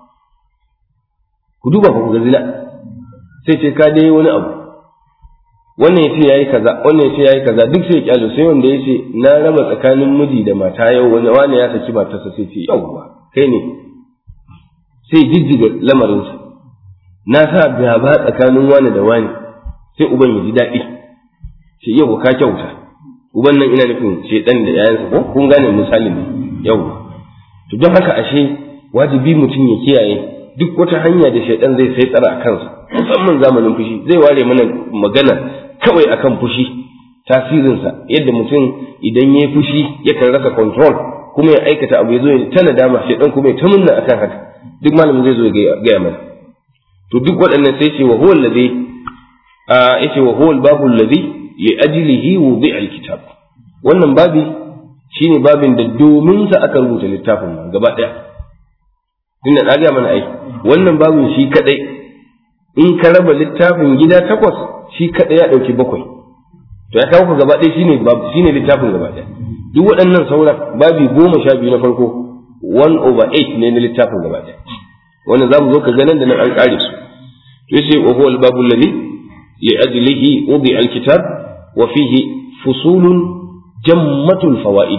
ku duba ku ga zina, sai ce ka dai wani abu. Wannan ya ce yayi kaza, wannan ya ce yayi kaza, duk sai ya kyalo. Sai wanda ya ce na raba tsakanin miji da mata yau, wani wani ya saki matarsa, sai ce yauwa kai ne, sai jijjiga lamarinsa. Na sa gaba tsakanin wani da wani, sai uban ya ji daɗi, sai yau ka kyauta. Uban nan ina nufin shedan da yayansa ko kun gane misalin ne yauwa. To don haka ashe wajibi mutum ya kiyaye duk wata hanya da shedan zai sai tsara a kansa, musamman zamanin fushi. Zai ware mana magana kawai akan fushi, tasirinsa, yadda mutum idan ya yi fushi yakan rasa control kuma ya aikata abu ya zo ya ta nadama, shedan kuma ya ta munna akan haka. Duk malamin zai zo ya gaya mana. To duk waɗannan sai ce wa huwa alladhi a yace wa huwa al-babu alladhi li ajlihi wudi'a al-kitab. Wannan babi shine babin da domin sa aka rubuta littafin nan gaba daya. Inda na ga mana ai wannan babin shi kadai in ka raba littafin gida takwas, shi kadai ya dauki bakwai. To ya kawo gaba daya shine babu shine littafin gaba daya. Duk waɗannan sauran babi goma sha biyu na farko one over eight ne na littafin gaba daya. Wannan zamu zo ka ga nan da nan an kare su. To yace wa huwa al-babu alladhi li ajlihi wudi'a al-kitab wa fihi fusulun jammatul fawaid.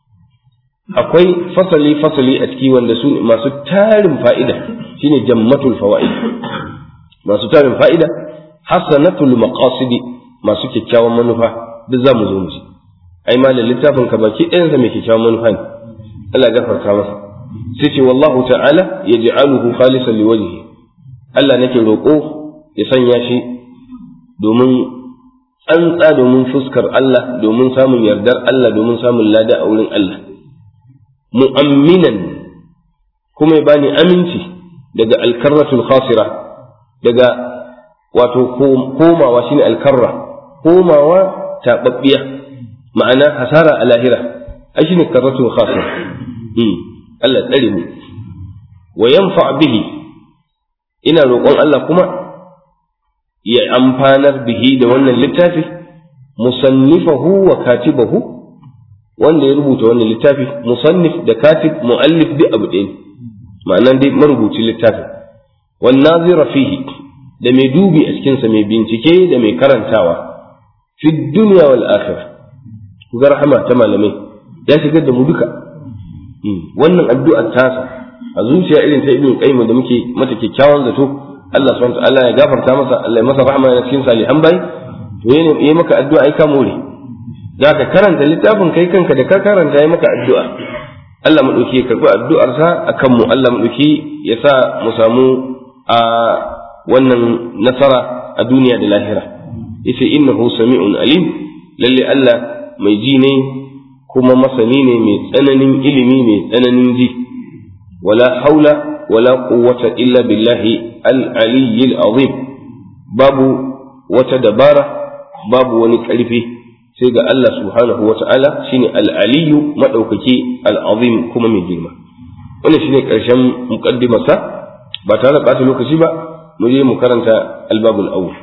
Akwai fasali fasali a ciki wanda su masu tarin fa'ida, shine jammatul fawaid, masu tarin fa'ida, hasanatul maqasid, masu kyakkyawan manufa. Duk zamu zo mu ci ai malan littafin ka baki ɗayan sa mai kyakkyawan manufa ne, Allah gafarta masa. Sai ce wallahu ta'ala yaj'aluhu khalisan liwajhi, Allah nake roƙo ya sanya shi domin tsantsa, domin fuskar Allah, domin samun yardar Allah, domin samun lada a wurin Allah. Mu'amminan, kuma ya bani aminci daga alkarratul khasira, daga wato komawa shine alkarra, komawa taɓaɓɓiya, ma'ana hasara a lahira, ai shine karratul khasira. Allah tsare mu. Wa yanfa bihi, ina roƙon Allah kuma ya amfanar bihi da wannan littafi, musannifahu wa katibahu, wanda ya rubuta wannan littafi, musannif da katib, muallif duk abu ɗaya, ma'anan dai marubuci littafi. Wan nazira fihi, da mai dubi a cikin sa, mai bincike da mai karantawa, fi dunya wal akhirah. Ku ga rahama ta malamai, ya shigar da mu duka. Wannan addu'ar tasa a zuciya irin ta Ibn Qayyim da muke mata kyakkyawan zato, Allah subhanahu wa ta'ala ya gafarta masa, Allah ya masa rahama ya cikin salihan bai. To yayi maka addu'a ai ka more. Za ka karanta littafin kai kanka da ka karanta yayi maka addu'a. Allah madauki ya karbi addu'ar sa akan mu, Allah madauki ya sa mu samu a wannan nasara a duniya da lahira. Yace innahu sami'un alim, lalle Allah mai ji ne kuma masani ne, mai tsananin ilimi, mai tsananin ji. Wala haula wala quwwata illa billahi al-aliyyil azim, babu wata dabara, babu wani ƙarfi sai ga Allah subhanahu wa ta'ala, shine al-aliyyu madaukaki, al-azim kuma mai girma. Wannan shine ƙarshen muqaddimarsa, ba tare da ɓata lokaci ba, mu je mu karanta al-babul awwal.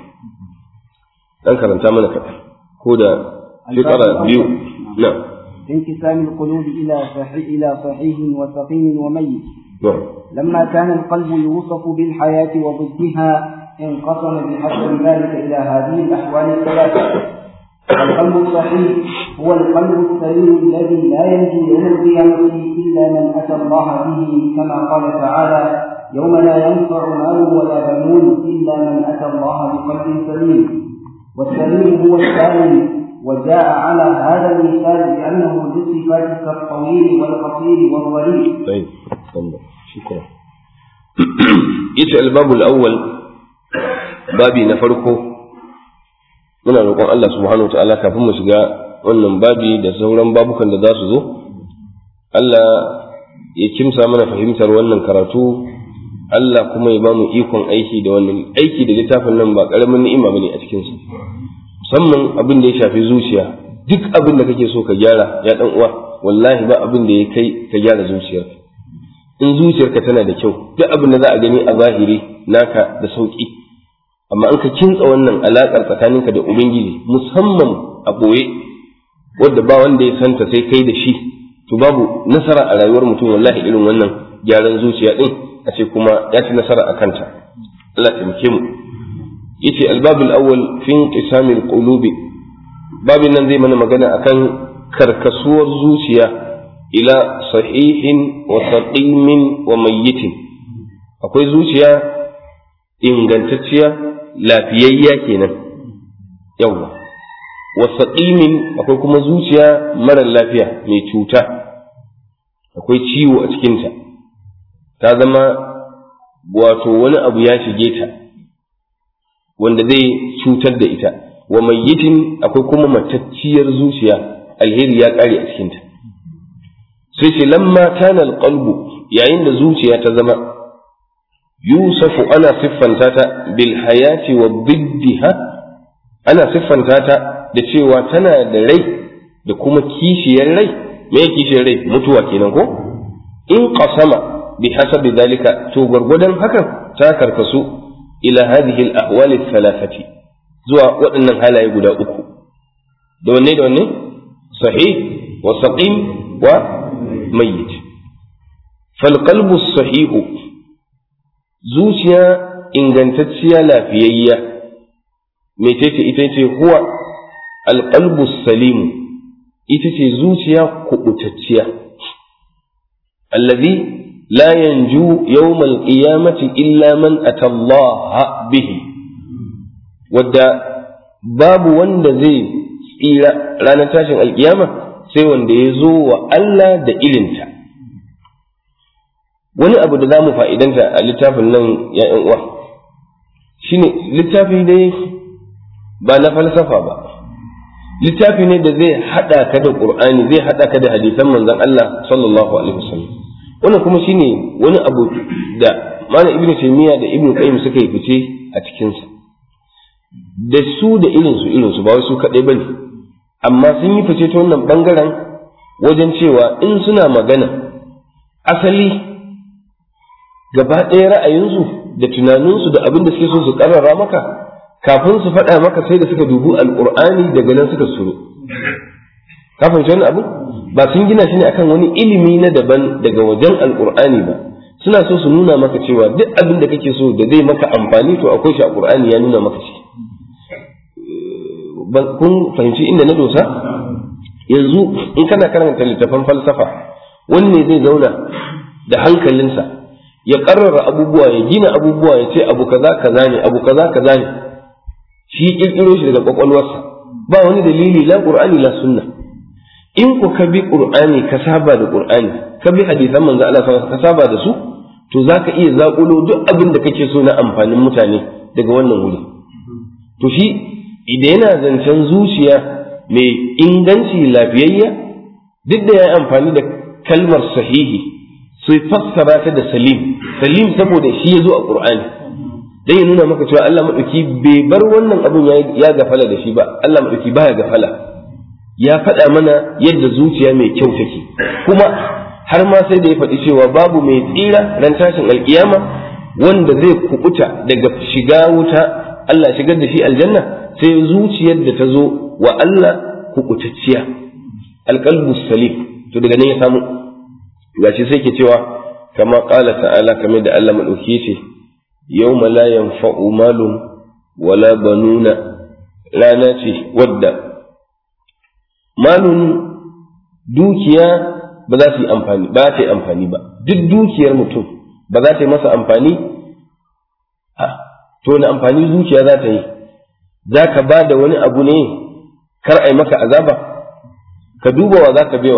Dan karanta mana kaɗan ko da fiqara biyu. Na'am. انقسام القلوب إلى صحيح إلى صحيح وسقيم وميت. لما كان القلب يوصف بالحياة وضدها انقسم بحسب ذلك إلى هذه الأحوال الثلاثة. القلب الصحيح هو القلب السليم الذي لا ينجو يوم القيامة إلا من أتى الله به، كما قال تعالى: يوم لا ينفع مال ولا بنون إلا من أتى الله بقلب سليم، والسليم هو السالم. وجاء على هذا المثال بأنه بالصفات كالطويل والقصير والوليد. طيب شكرا. يسأل الباب الأول babi na farko muna roƙon Allah subhanahu wataala kafin mu shiga wannan babi da sauran babukan da za su zo, Allah ya kimsa mana fahimtar wannan karatu, Allah kuma ya bamu ikon aiki da wannan aiki da littafin nan ba ƙaramin ni'ima bane a cikin sa, musamman abin da ya shafi zuciya. Duk abin da kake so ka gyara ya dan uwa, wallahi ba abin da ya kai ka gyara zuciyarka. In zuciyarka tana da kyau, duk abin da za a gani a zahiri naka da sauki. Amma an ka kintsa wannan alaƙar tsakaninka da Ubangiji, musamman a ɓoye, wadda ba wanda ya santa sai kai da shi, to babu nasara a rayuwar mutum wallahi irin wannan gyaran zuciya ɗin, a ce kuma ya ci nasara a kanta. Allah taimake mu. Yace albabul awwal fi inqisamil qulubi, babin nan zai mana magana akan karkasuwar zuciya ila sahihin wa saqimin wa mayyitin. Akwai zuciya ingantacciya, lafiyayya kenan, yawwa, wasaqimin akwai kuma zuciya mara lafiya mai cuta, akwai ciwo a cikinta, ta zama wato wani abu ya shige ta wanda zai cutar da ita. Wa mayyitin akwai kuma matacciyar zuciya, alheri ya kare a cikinta. sai ce lamma kana alqalbu, yayin da zuciya ta zama yusafu ana siffanta ta bil hayati wa biddiha, ana siffanta ta da cewa tana da rai da kuma kishiyar rai. me kishiyar rai? Mutuwa kenan ko? In qasama bi hasabi dalika, to gurgudan hakan ta karkasu ila hadhihi al ahwal al thalathati, zuwa waɗannan halaye guda uku. da wanne da wanne? Sahih wa saqim wa mayyit. fal qalbu sahihu, zuciya ingantacciya lafiyayya, mecece ita ce? huwa alqalbu salim, ita ce zuciya kubutacciya, allazi la yanju yawm alqiyamati illa man ata Allah bihi, wadda babu wanda zai tsira ranar tashin alkiyama sai wanda ya zo wa Allah da ilinta. Wani abu da za mu fa'idanta a littafin nan ‘ya'yan uwa shi ne, littafi dai ba na falsafa ba, littafi ne da zai haɗa ka da ƙur'ani, zai haɗa ka da hadisan manzon Allah sallallahu alaihi wasallam. Wannan kuma shi ne wani abu da Malam Ibn Taymiyyah da Ibn Qayyim suka yi fice a cikinsa, da su da irinsu irinsu ba wai su kaɗai ba ne, amma sun yi fice ta wannan ɓangaren wajen cewa in suna magana asali gaba ɗaya ra'ayinsu da tunaninsu da abin da suke so su ƙarara maka, kafin su faɗa maka sai da suka dubu alƙur'ani, daga nan suka suro. Ka fahimci wani abu? Ba sun gina shi ne akan wani ilimi na daban daga wajen alƙur'ani ba, suna so su nuna maka cewa duk abin da kake so da zai maka amfani to akwai shi a ƙur'ani ya nuna maka shi. Kun fahimci inda na dosa? Yanzu in kana karanta littafan falsafa, wanne zai zauna da hankalinsa ya karrara abubuwa, ya gina abubuwa, ya ce abu kaza kaza ne, abu kaza kaza ne, shi kirkiro shi daga kwakwalwarsa, ba wani dalili la qur'ani la sunna. In ku ka bi qur'ani ka saba da qur'ani, ka bi hadisan manzo Allah sallallahu alaihi wasallam ka saba da su, to zaka iya zakulo duk abin da kake so na amfanin mutane daga wannan wuri. To shi idan yana zancen zuciya mai inganci lafiyayya, duk da ya amfani da kalmar sahihi, sai fassara ta da salim, salim saboda shi ya zo a Qur'ani, dan ya nuna maka cewa Allah madauki bai bar wannan abun ya gafala da shi ba. Allah madauki baya gafala, ya faɗa mana yadda zuciya mai kyau take, kuma har ma sai da ya faɗi cewa babu mai tsira ran tashin alkiyama wanda zai kubuta daga shiga wuta, Allah shigar da shi aljanna, sai zuciyar da ta zo wa Allah kubutacciya, alqalbu salim. To daga nan ya samu gashi sai ke cewa kama qala ta'ala, kamar da Allah madauki ce yawma la yanfa'u malun wala banuna, rana ce wadda malun dukiya ba za su yi amfani ba ta yi amfani ba. Duk dukiyar mutum ba za ta yi masa amfani to wani amfani zuciya za ta yi? Za ka ba da wani abu ne kar a yi maka azaba? Ka duba wa za ka bewa,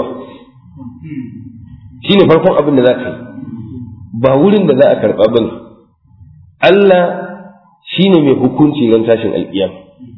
shi ne farkon abin da za ka yi, ba wurin da za a karɓa ba ne. Allah shi ne mai hukunci ran tashin alƙiyam,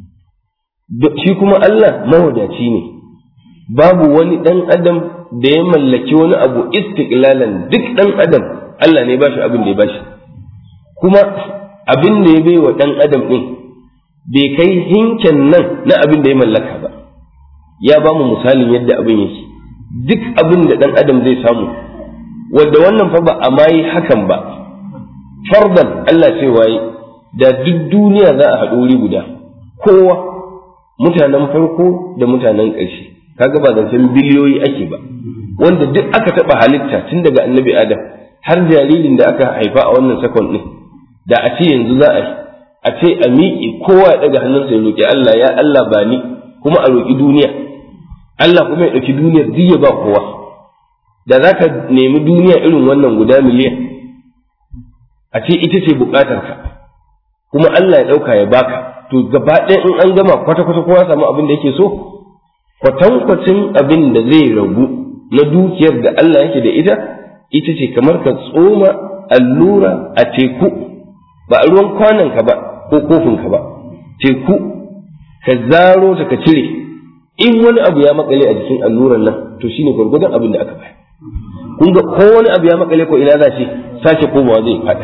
shi kuma Allah mawadaci ne, babu wani ɗan adam da ya mallaki wani abu istiqlalan. Duk ɗan adam Allah ne ba shi abin da ya ba shi, kuma abin da ya bai wa ɗan adam ɗin bai kai hinken nan na abin da ya mallaka ba. Ya ba mu misalin yadda abin yake. Duk abin da ɗan adam zai samu, wanda wannan fa ba a mayi hakan ba, fardan Allah ce waye da duk duniya za a haɗu wuri guda, kowa, mutanen farko da mutanen ƙarshe, kaga ba zancen biliyoyi ake ba, wanda duk aka taɓa halitta tun daga annabi Adam har jaririn da aka haifa a wannan sakon ɗin, da a ce yanzu za a yi a ce a miƙe kowa ya ɗaga hannunsa ya roƙi Allah, ya Allah ba ni, kuma a roƙi duniya, Allah kuma ya ɗauki duniyar duk ya ba kowa. Da za ka nemi duniya irin wannan guda miliyan, a ce ita ce buƙatarka, kuma Allah ya ɗauka ya baka, to gaba ɗaya in an gama kwata-kwata kowa samu abin da yake so, kwatankwacin abin da zai ragu na dukiyar da Allah yake da ita, ita ce kamar ka tsoma allura a teku, ba a ruwan kwananka ba ko kofinka ba, teku ka zaro ta ka cire, in wani abu ya makale a jikin alluran nan to shine gwargwadon abin da aka bayar. Kun ga ko wani abu ya makale ko ina za shi sake komawa zai fada,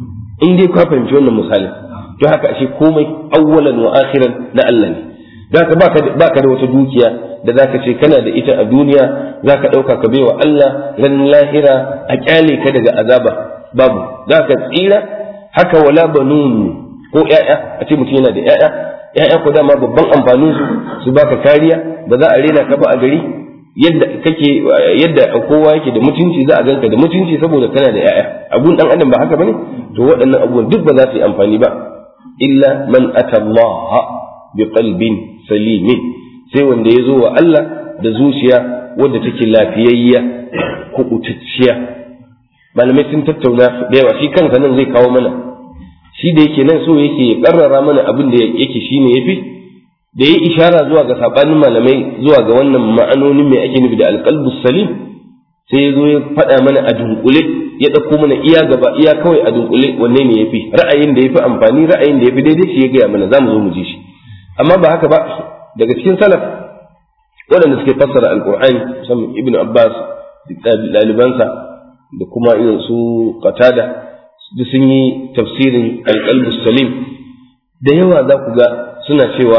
in dai ka fahimci wannan misalin. To haka ashe komai awwalan wa akhiran na Allah ne. Da haka baka baka da wata dukiya da zaka ce kana da ita a duniya zaka dauka ka baiwa Allah ran lahira a kyale ka daga azaba, babu. Zaka tsira. Haka wala banun ko ƴaƴa, a ce mutum yana da ƴaƴa, ƴaƴa ko dama babban amfanin su su baka kariya, ba za a rena ka ba a gari, yadda kake yadda kowa yake da mutunci za a ganka da mutunci saboda kana da ƴaƴa. Abun dan adam ba haka bane, to waɗannan abubuwan duk ba za su yi amfani ba illa man atallaha bi qalbin salimin, sai wanda ya zo wa Allah da zuciya wadda take lafiyayya kubutacciya. Malamai sun tattauna da yawa, shi kansa nan zai kawo mana, shi da yake nan so yake ya karrara mana abin da yake shine yafi, da ya ishara zuwa ga sabanin malamai zuwa ga wannan ma'anonin mai ake nufi da alqalbus salim, sai ya zo ya faɗa mana a dunkule, ya ɗauko mana iya gaba iya kawai a dunkule wanne ne yafi, ra'ayin da yafi amfani, ra'ayin da yafi daidai shi ya gaya mana, za mu zo mu ji shi. Amma ba haka ba, daga cikin salaf waɗanda suke fassara alqur'ani musamman ibnu abbas da ɗalibansa da kuma irin su qatada da sun yi tafsirin alqalbus salim, da yawa za ku ga suna cewa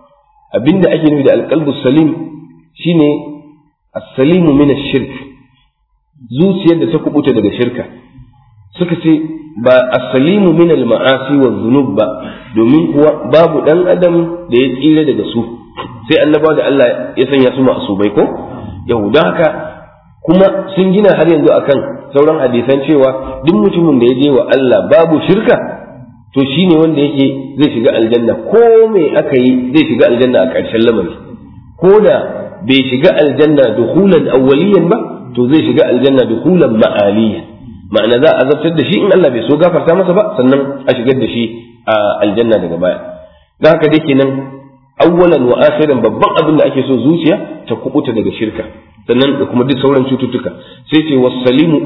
abinda ake nufi da alqalbus salim shine as-salimu min ash-shirk, zuciyar da ta kubuta daga shirka. Suka ce ba as-salimu min al-ma'asi wa dhunub ba, domin kuwa babu dan adam da ya tsira daga su sai annabawa da Allah ya sanya su ma'asubai ko yahudan. Haka kuma sun gina har yanzu akan sauran hadisan cewa duk mutumin da ya je wa Allah babu shirka to shine wanda yake zai shiga aljanna, ko me aka yi zai shiga aljanna a ƙarshen lamari, ko da bai shiga aljanna dukhulan awwaliyan ba to zai shiga aljanna dukhulan ma'aliyan, ma'ana za a azabtar da shi in Allah bai so gafarta masa ba, sannan a shigar da shi a aljanna daga baya. don haka dai kenan awwalan wa akhiran babban abin da ake so zuciya ta kubuta daga shirka, sannan da kuma duk sauran cututtuka. Sai ce wasalimu,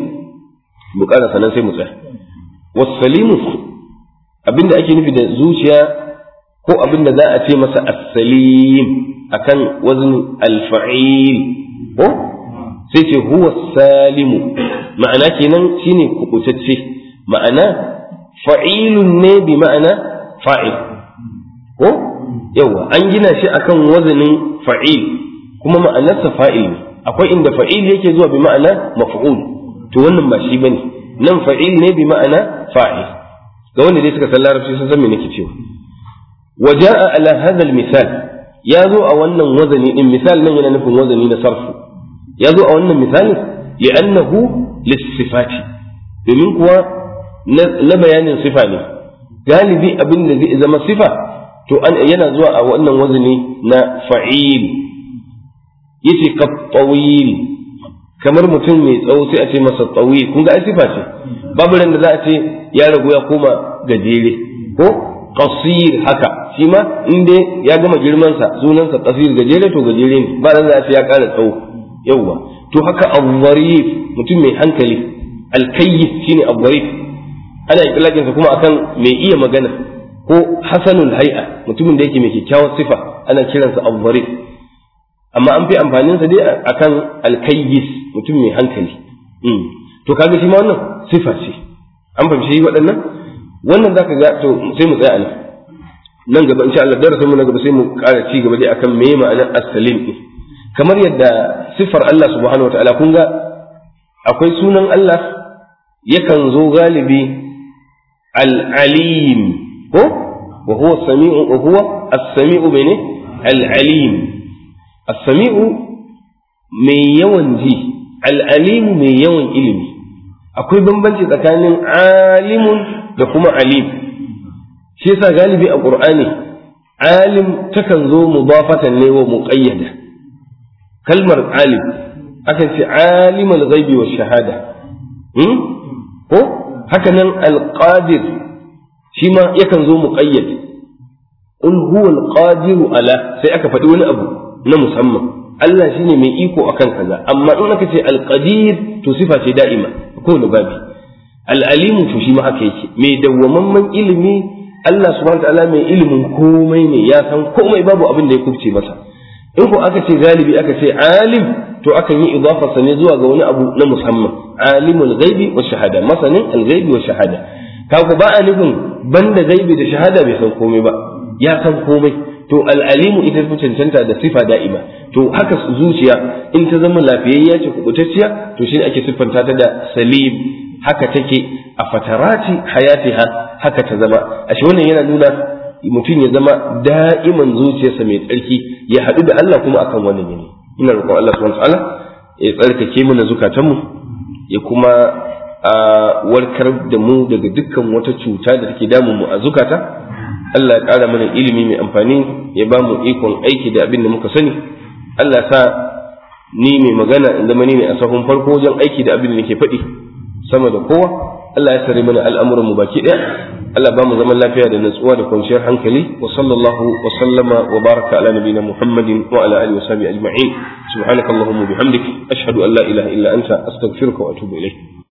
mu ƙara sannan sai mu tsaya. Wasalimu abinda ake nufi da zuciya ko abinda za a ce masa as-salim akan wazn al-fa'il ko sai ce huwa salimu, ma'ana kenan shine kubutacce, ma'ana fa'ilun ne bi ma'ana fa'il ko yawa an gina shi akan wazanin fa'il kuma ma'anarsa fa'il ne. Akwai inda fa'il yake zuwa bi ma'ana maf'ul, to wannan ba shi bane, nan fa'il ne bi ma'ana fa'il. Ga wanda dai suka san larabci sun san me nake cewa. Waja'a ala hadha al-misal, ya zo a wannan wazani din, misal nan yana nufin wazani na sarfu, ya zo a wannan misalin li'annahu lis-sifati, domin kuwa na bayanin sifa ne. Galibi abin da zai zama sifa to yana zuwa a wannan wazani na fa'il. Yace ka tawil, kamar mutum mai tsawo sai a ce masa tawil, kun ga ai sifa ce. babu ran da za a ce ya ragu ya koma gajere ko qasir haka shi ma in dai ya gama girman sa sunan sa qasir gajere to gajere ne ba ran za a ce ya ƙara tsawo yawa to haka al-dharif mutum mai hankali al-kayyis shine al-dharif ana ikilakin sa kuma akan mai iya magana ko hasanul hay'a mutumin da yake mai kyakkyawar sifa ana kiransa al-dharif amma an fi amfanin sa dai akan al-kayyis mutum mai hankali to kaga shi ma wannan sifa ce an fahimci waɗannan wannan zaka ga to sai mu tsaya nan nan gaba insha Allah darasin mu na gaba sai mu ƙara ci gaba dai akan me ma'anar as-salim din kamar yadda sifar Allah subhanahu wataala kun ga akwai sunan Allah yakan zo galibi al-alim ko wa huwa as-sami'u wa huwa as-sami'u bane al-alim as-sami'u mai yawan ji al-alim mai yawan ilimi akwai bambanci tsakanin alimun da kuma alim shi yasa galibi a qur'ani alim takan zo mudafatan ne wa muqayyada kalmar alim akan ce alimul ghaibi wash shahada hmm ko haka nan alqadir shi ma yakan zo muqayyad in huwa alqadir ala sai aka faɗi wani abu na musamman Allah shine mai iko akan kaza amma in aka ce alqadir to sifa ce da'ima ko na babi al'alimu to shi ma haka yake mai dawwamamman ilimi Allah subhanahu wa ta'ala mai ilimin komai ne ya san komai babu abin da ya kubce masa in ko aka ce galibi aka ce alim to akan yi idafa ne zuwa ga wani abu na musamman alimul ghaibi wa shahada masanin al-ghaibi wa shahada kaga ba a nufin banda ghaibi da shahada bai san komai ba ya san komai to al-alimu ita ce cancanta da sifa da'ima to haka zuciya in ta zama lafiyayya ce kubutacciya to shine ake siffanta ta da salim haka take a fatarati hayatiha haka ta zama ashe wannan yana nuna mutum ya zama da'iman zuciyarsa mai tsarki ya haɗu da Allah kuma akan wannan yanayi ina roƙon Allah subhanahu wataala ya tsarkake mana zukatanmu ya kuma warkar da mu daga dukkan wata cuta da take damun mu a zukata Allah ya ƙara mana ilimi mai amfani ya ba mu ikon aiki da abin da muka sani Allah sa ni mai magana in zama ni ne a sahun farko wajen aiki da abin da nake faɗi sama da kowa Allah ya sare mana al'amuran mu baki ɗaya Allah ba mu zaman lafiya da natsuwa da kwanciyar hankali wa sallallahu wa sallama wa baraka ala nabiyina Muhammadin wa ala alihi wa sahbihi ajma'in subhanakallahumma bihamdik ashhadu an la ilaha illa anta astaghfiruka wa atubu ilayk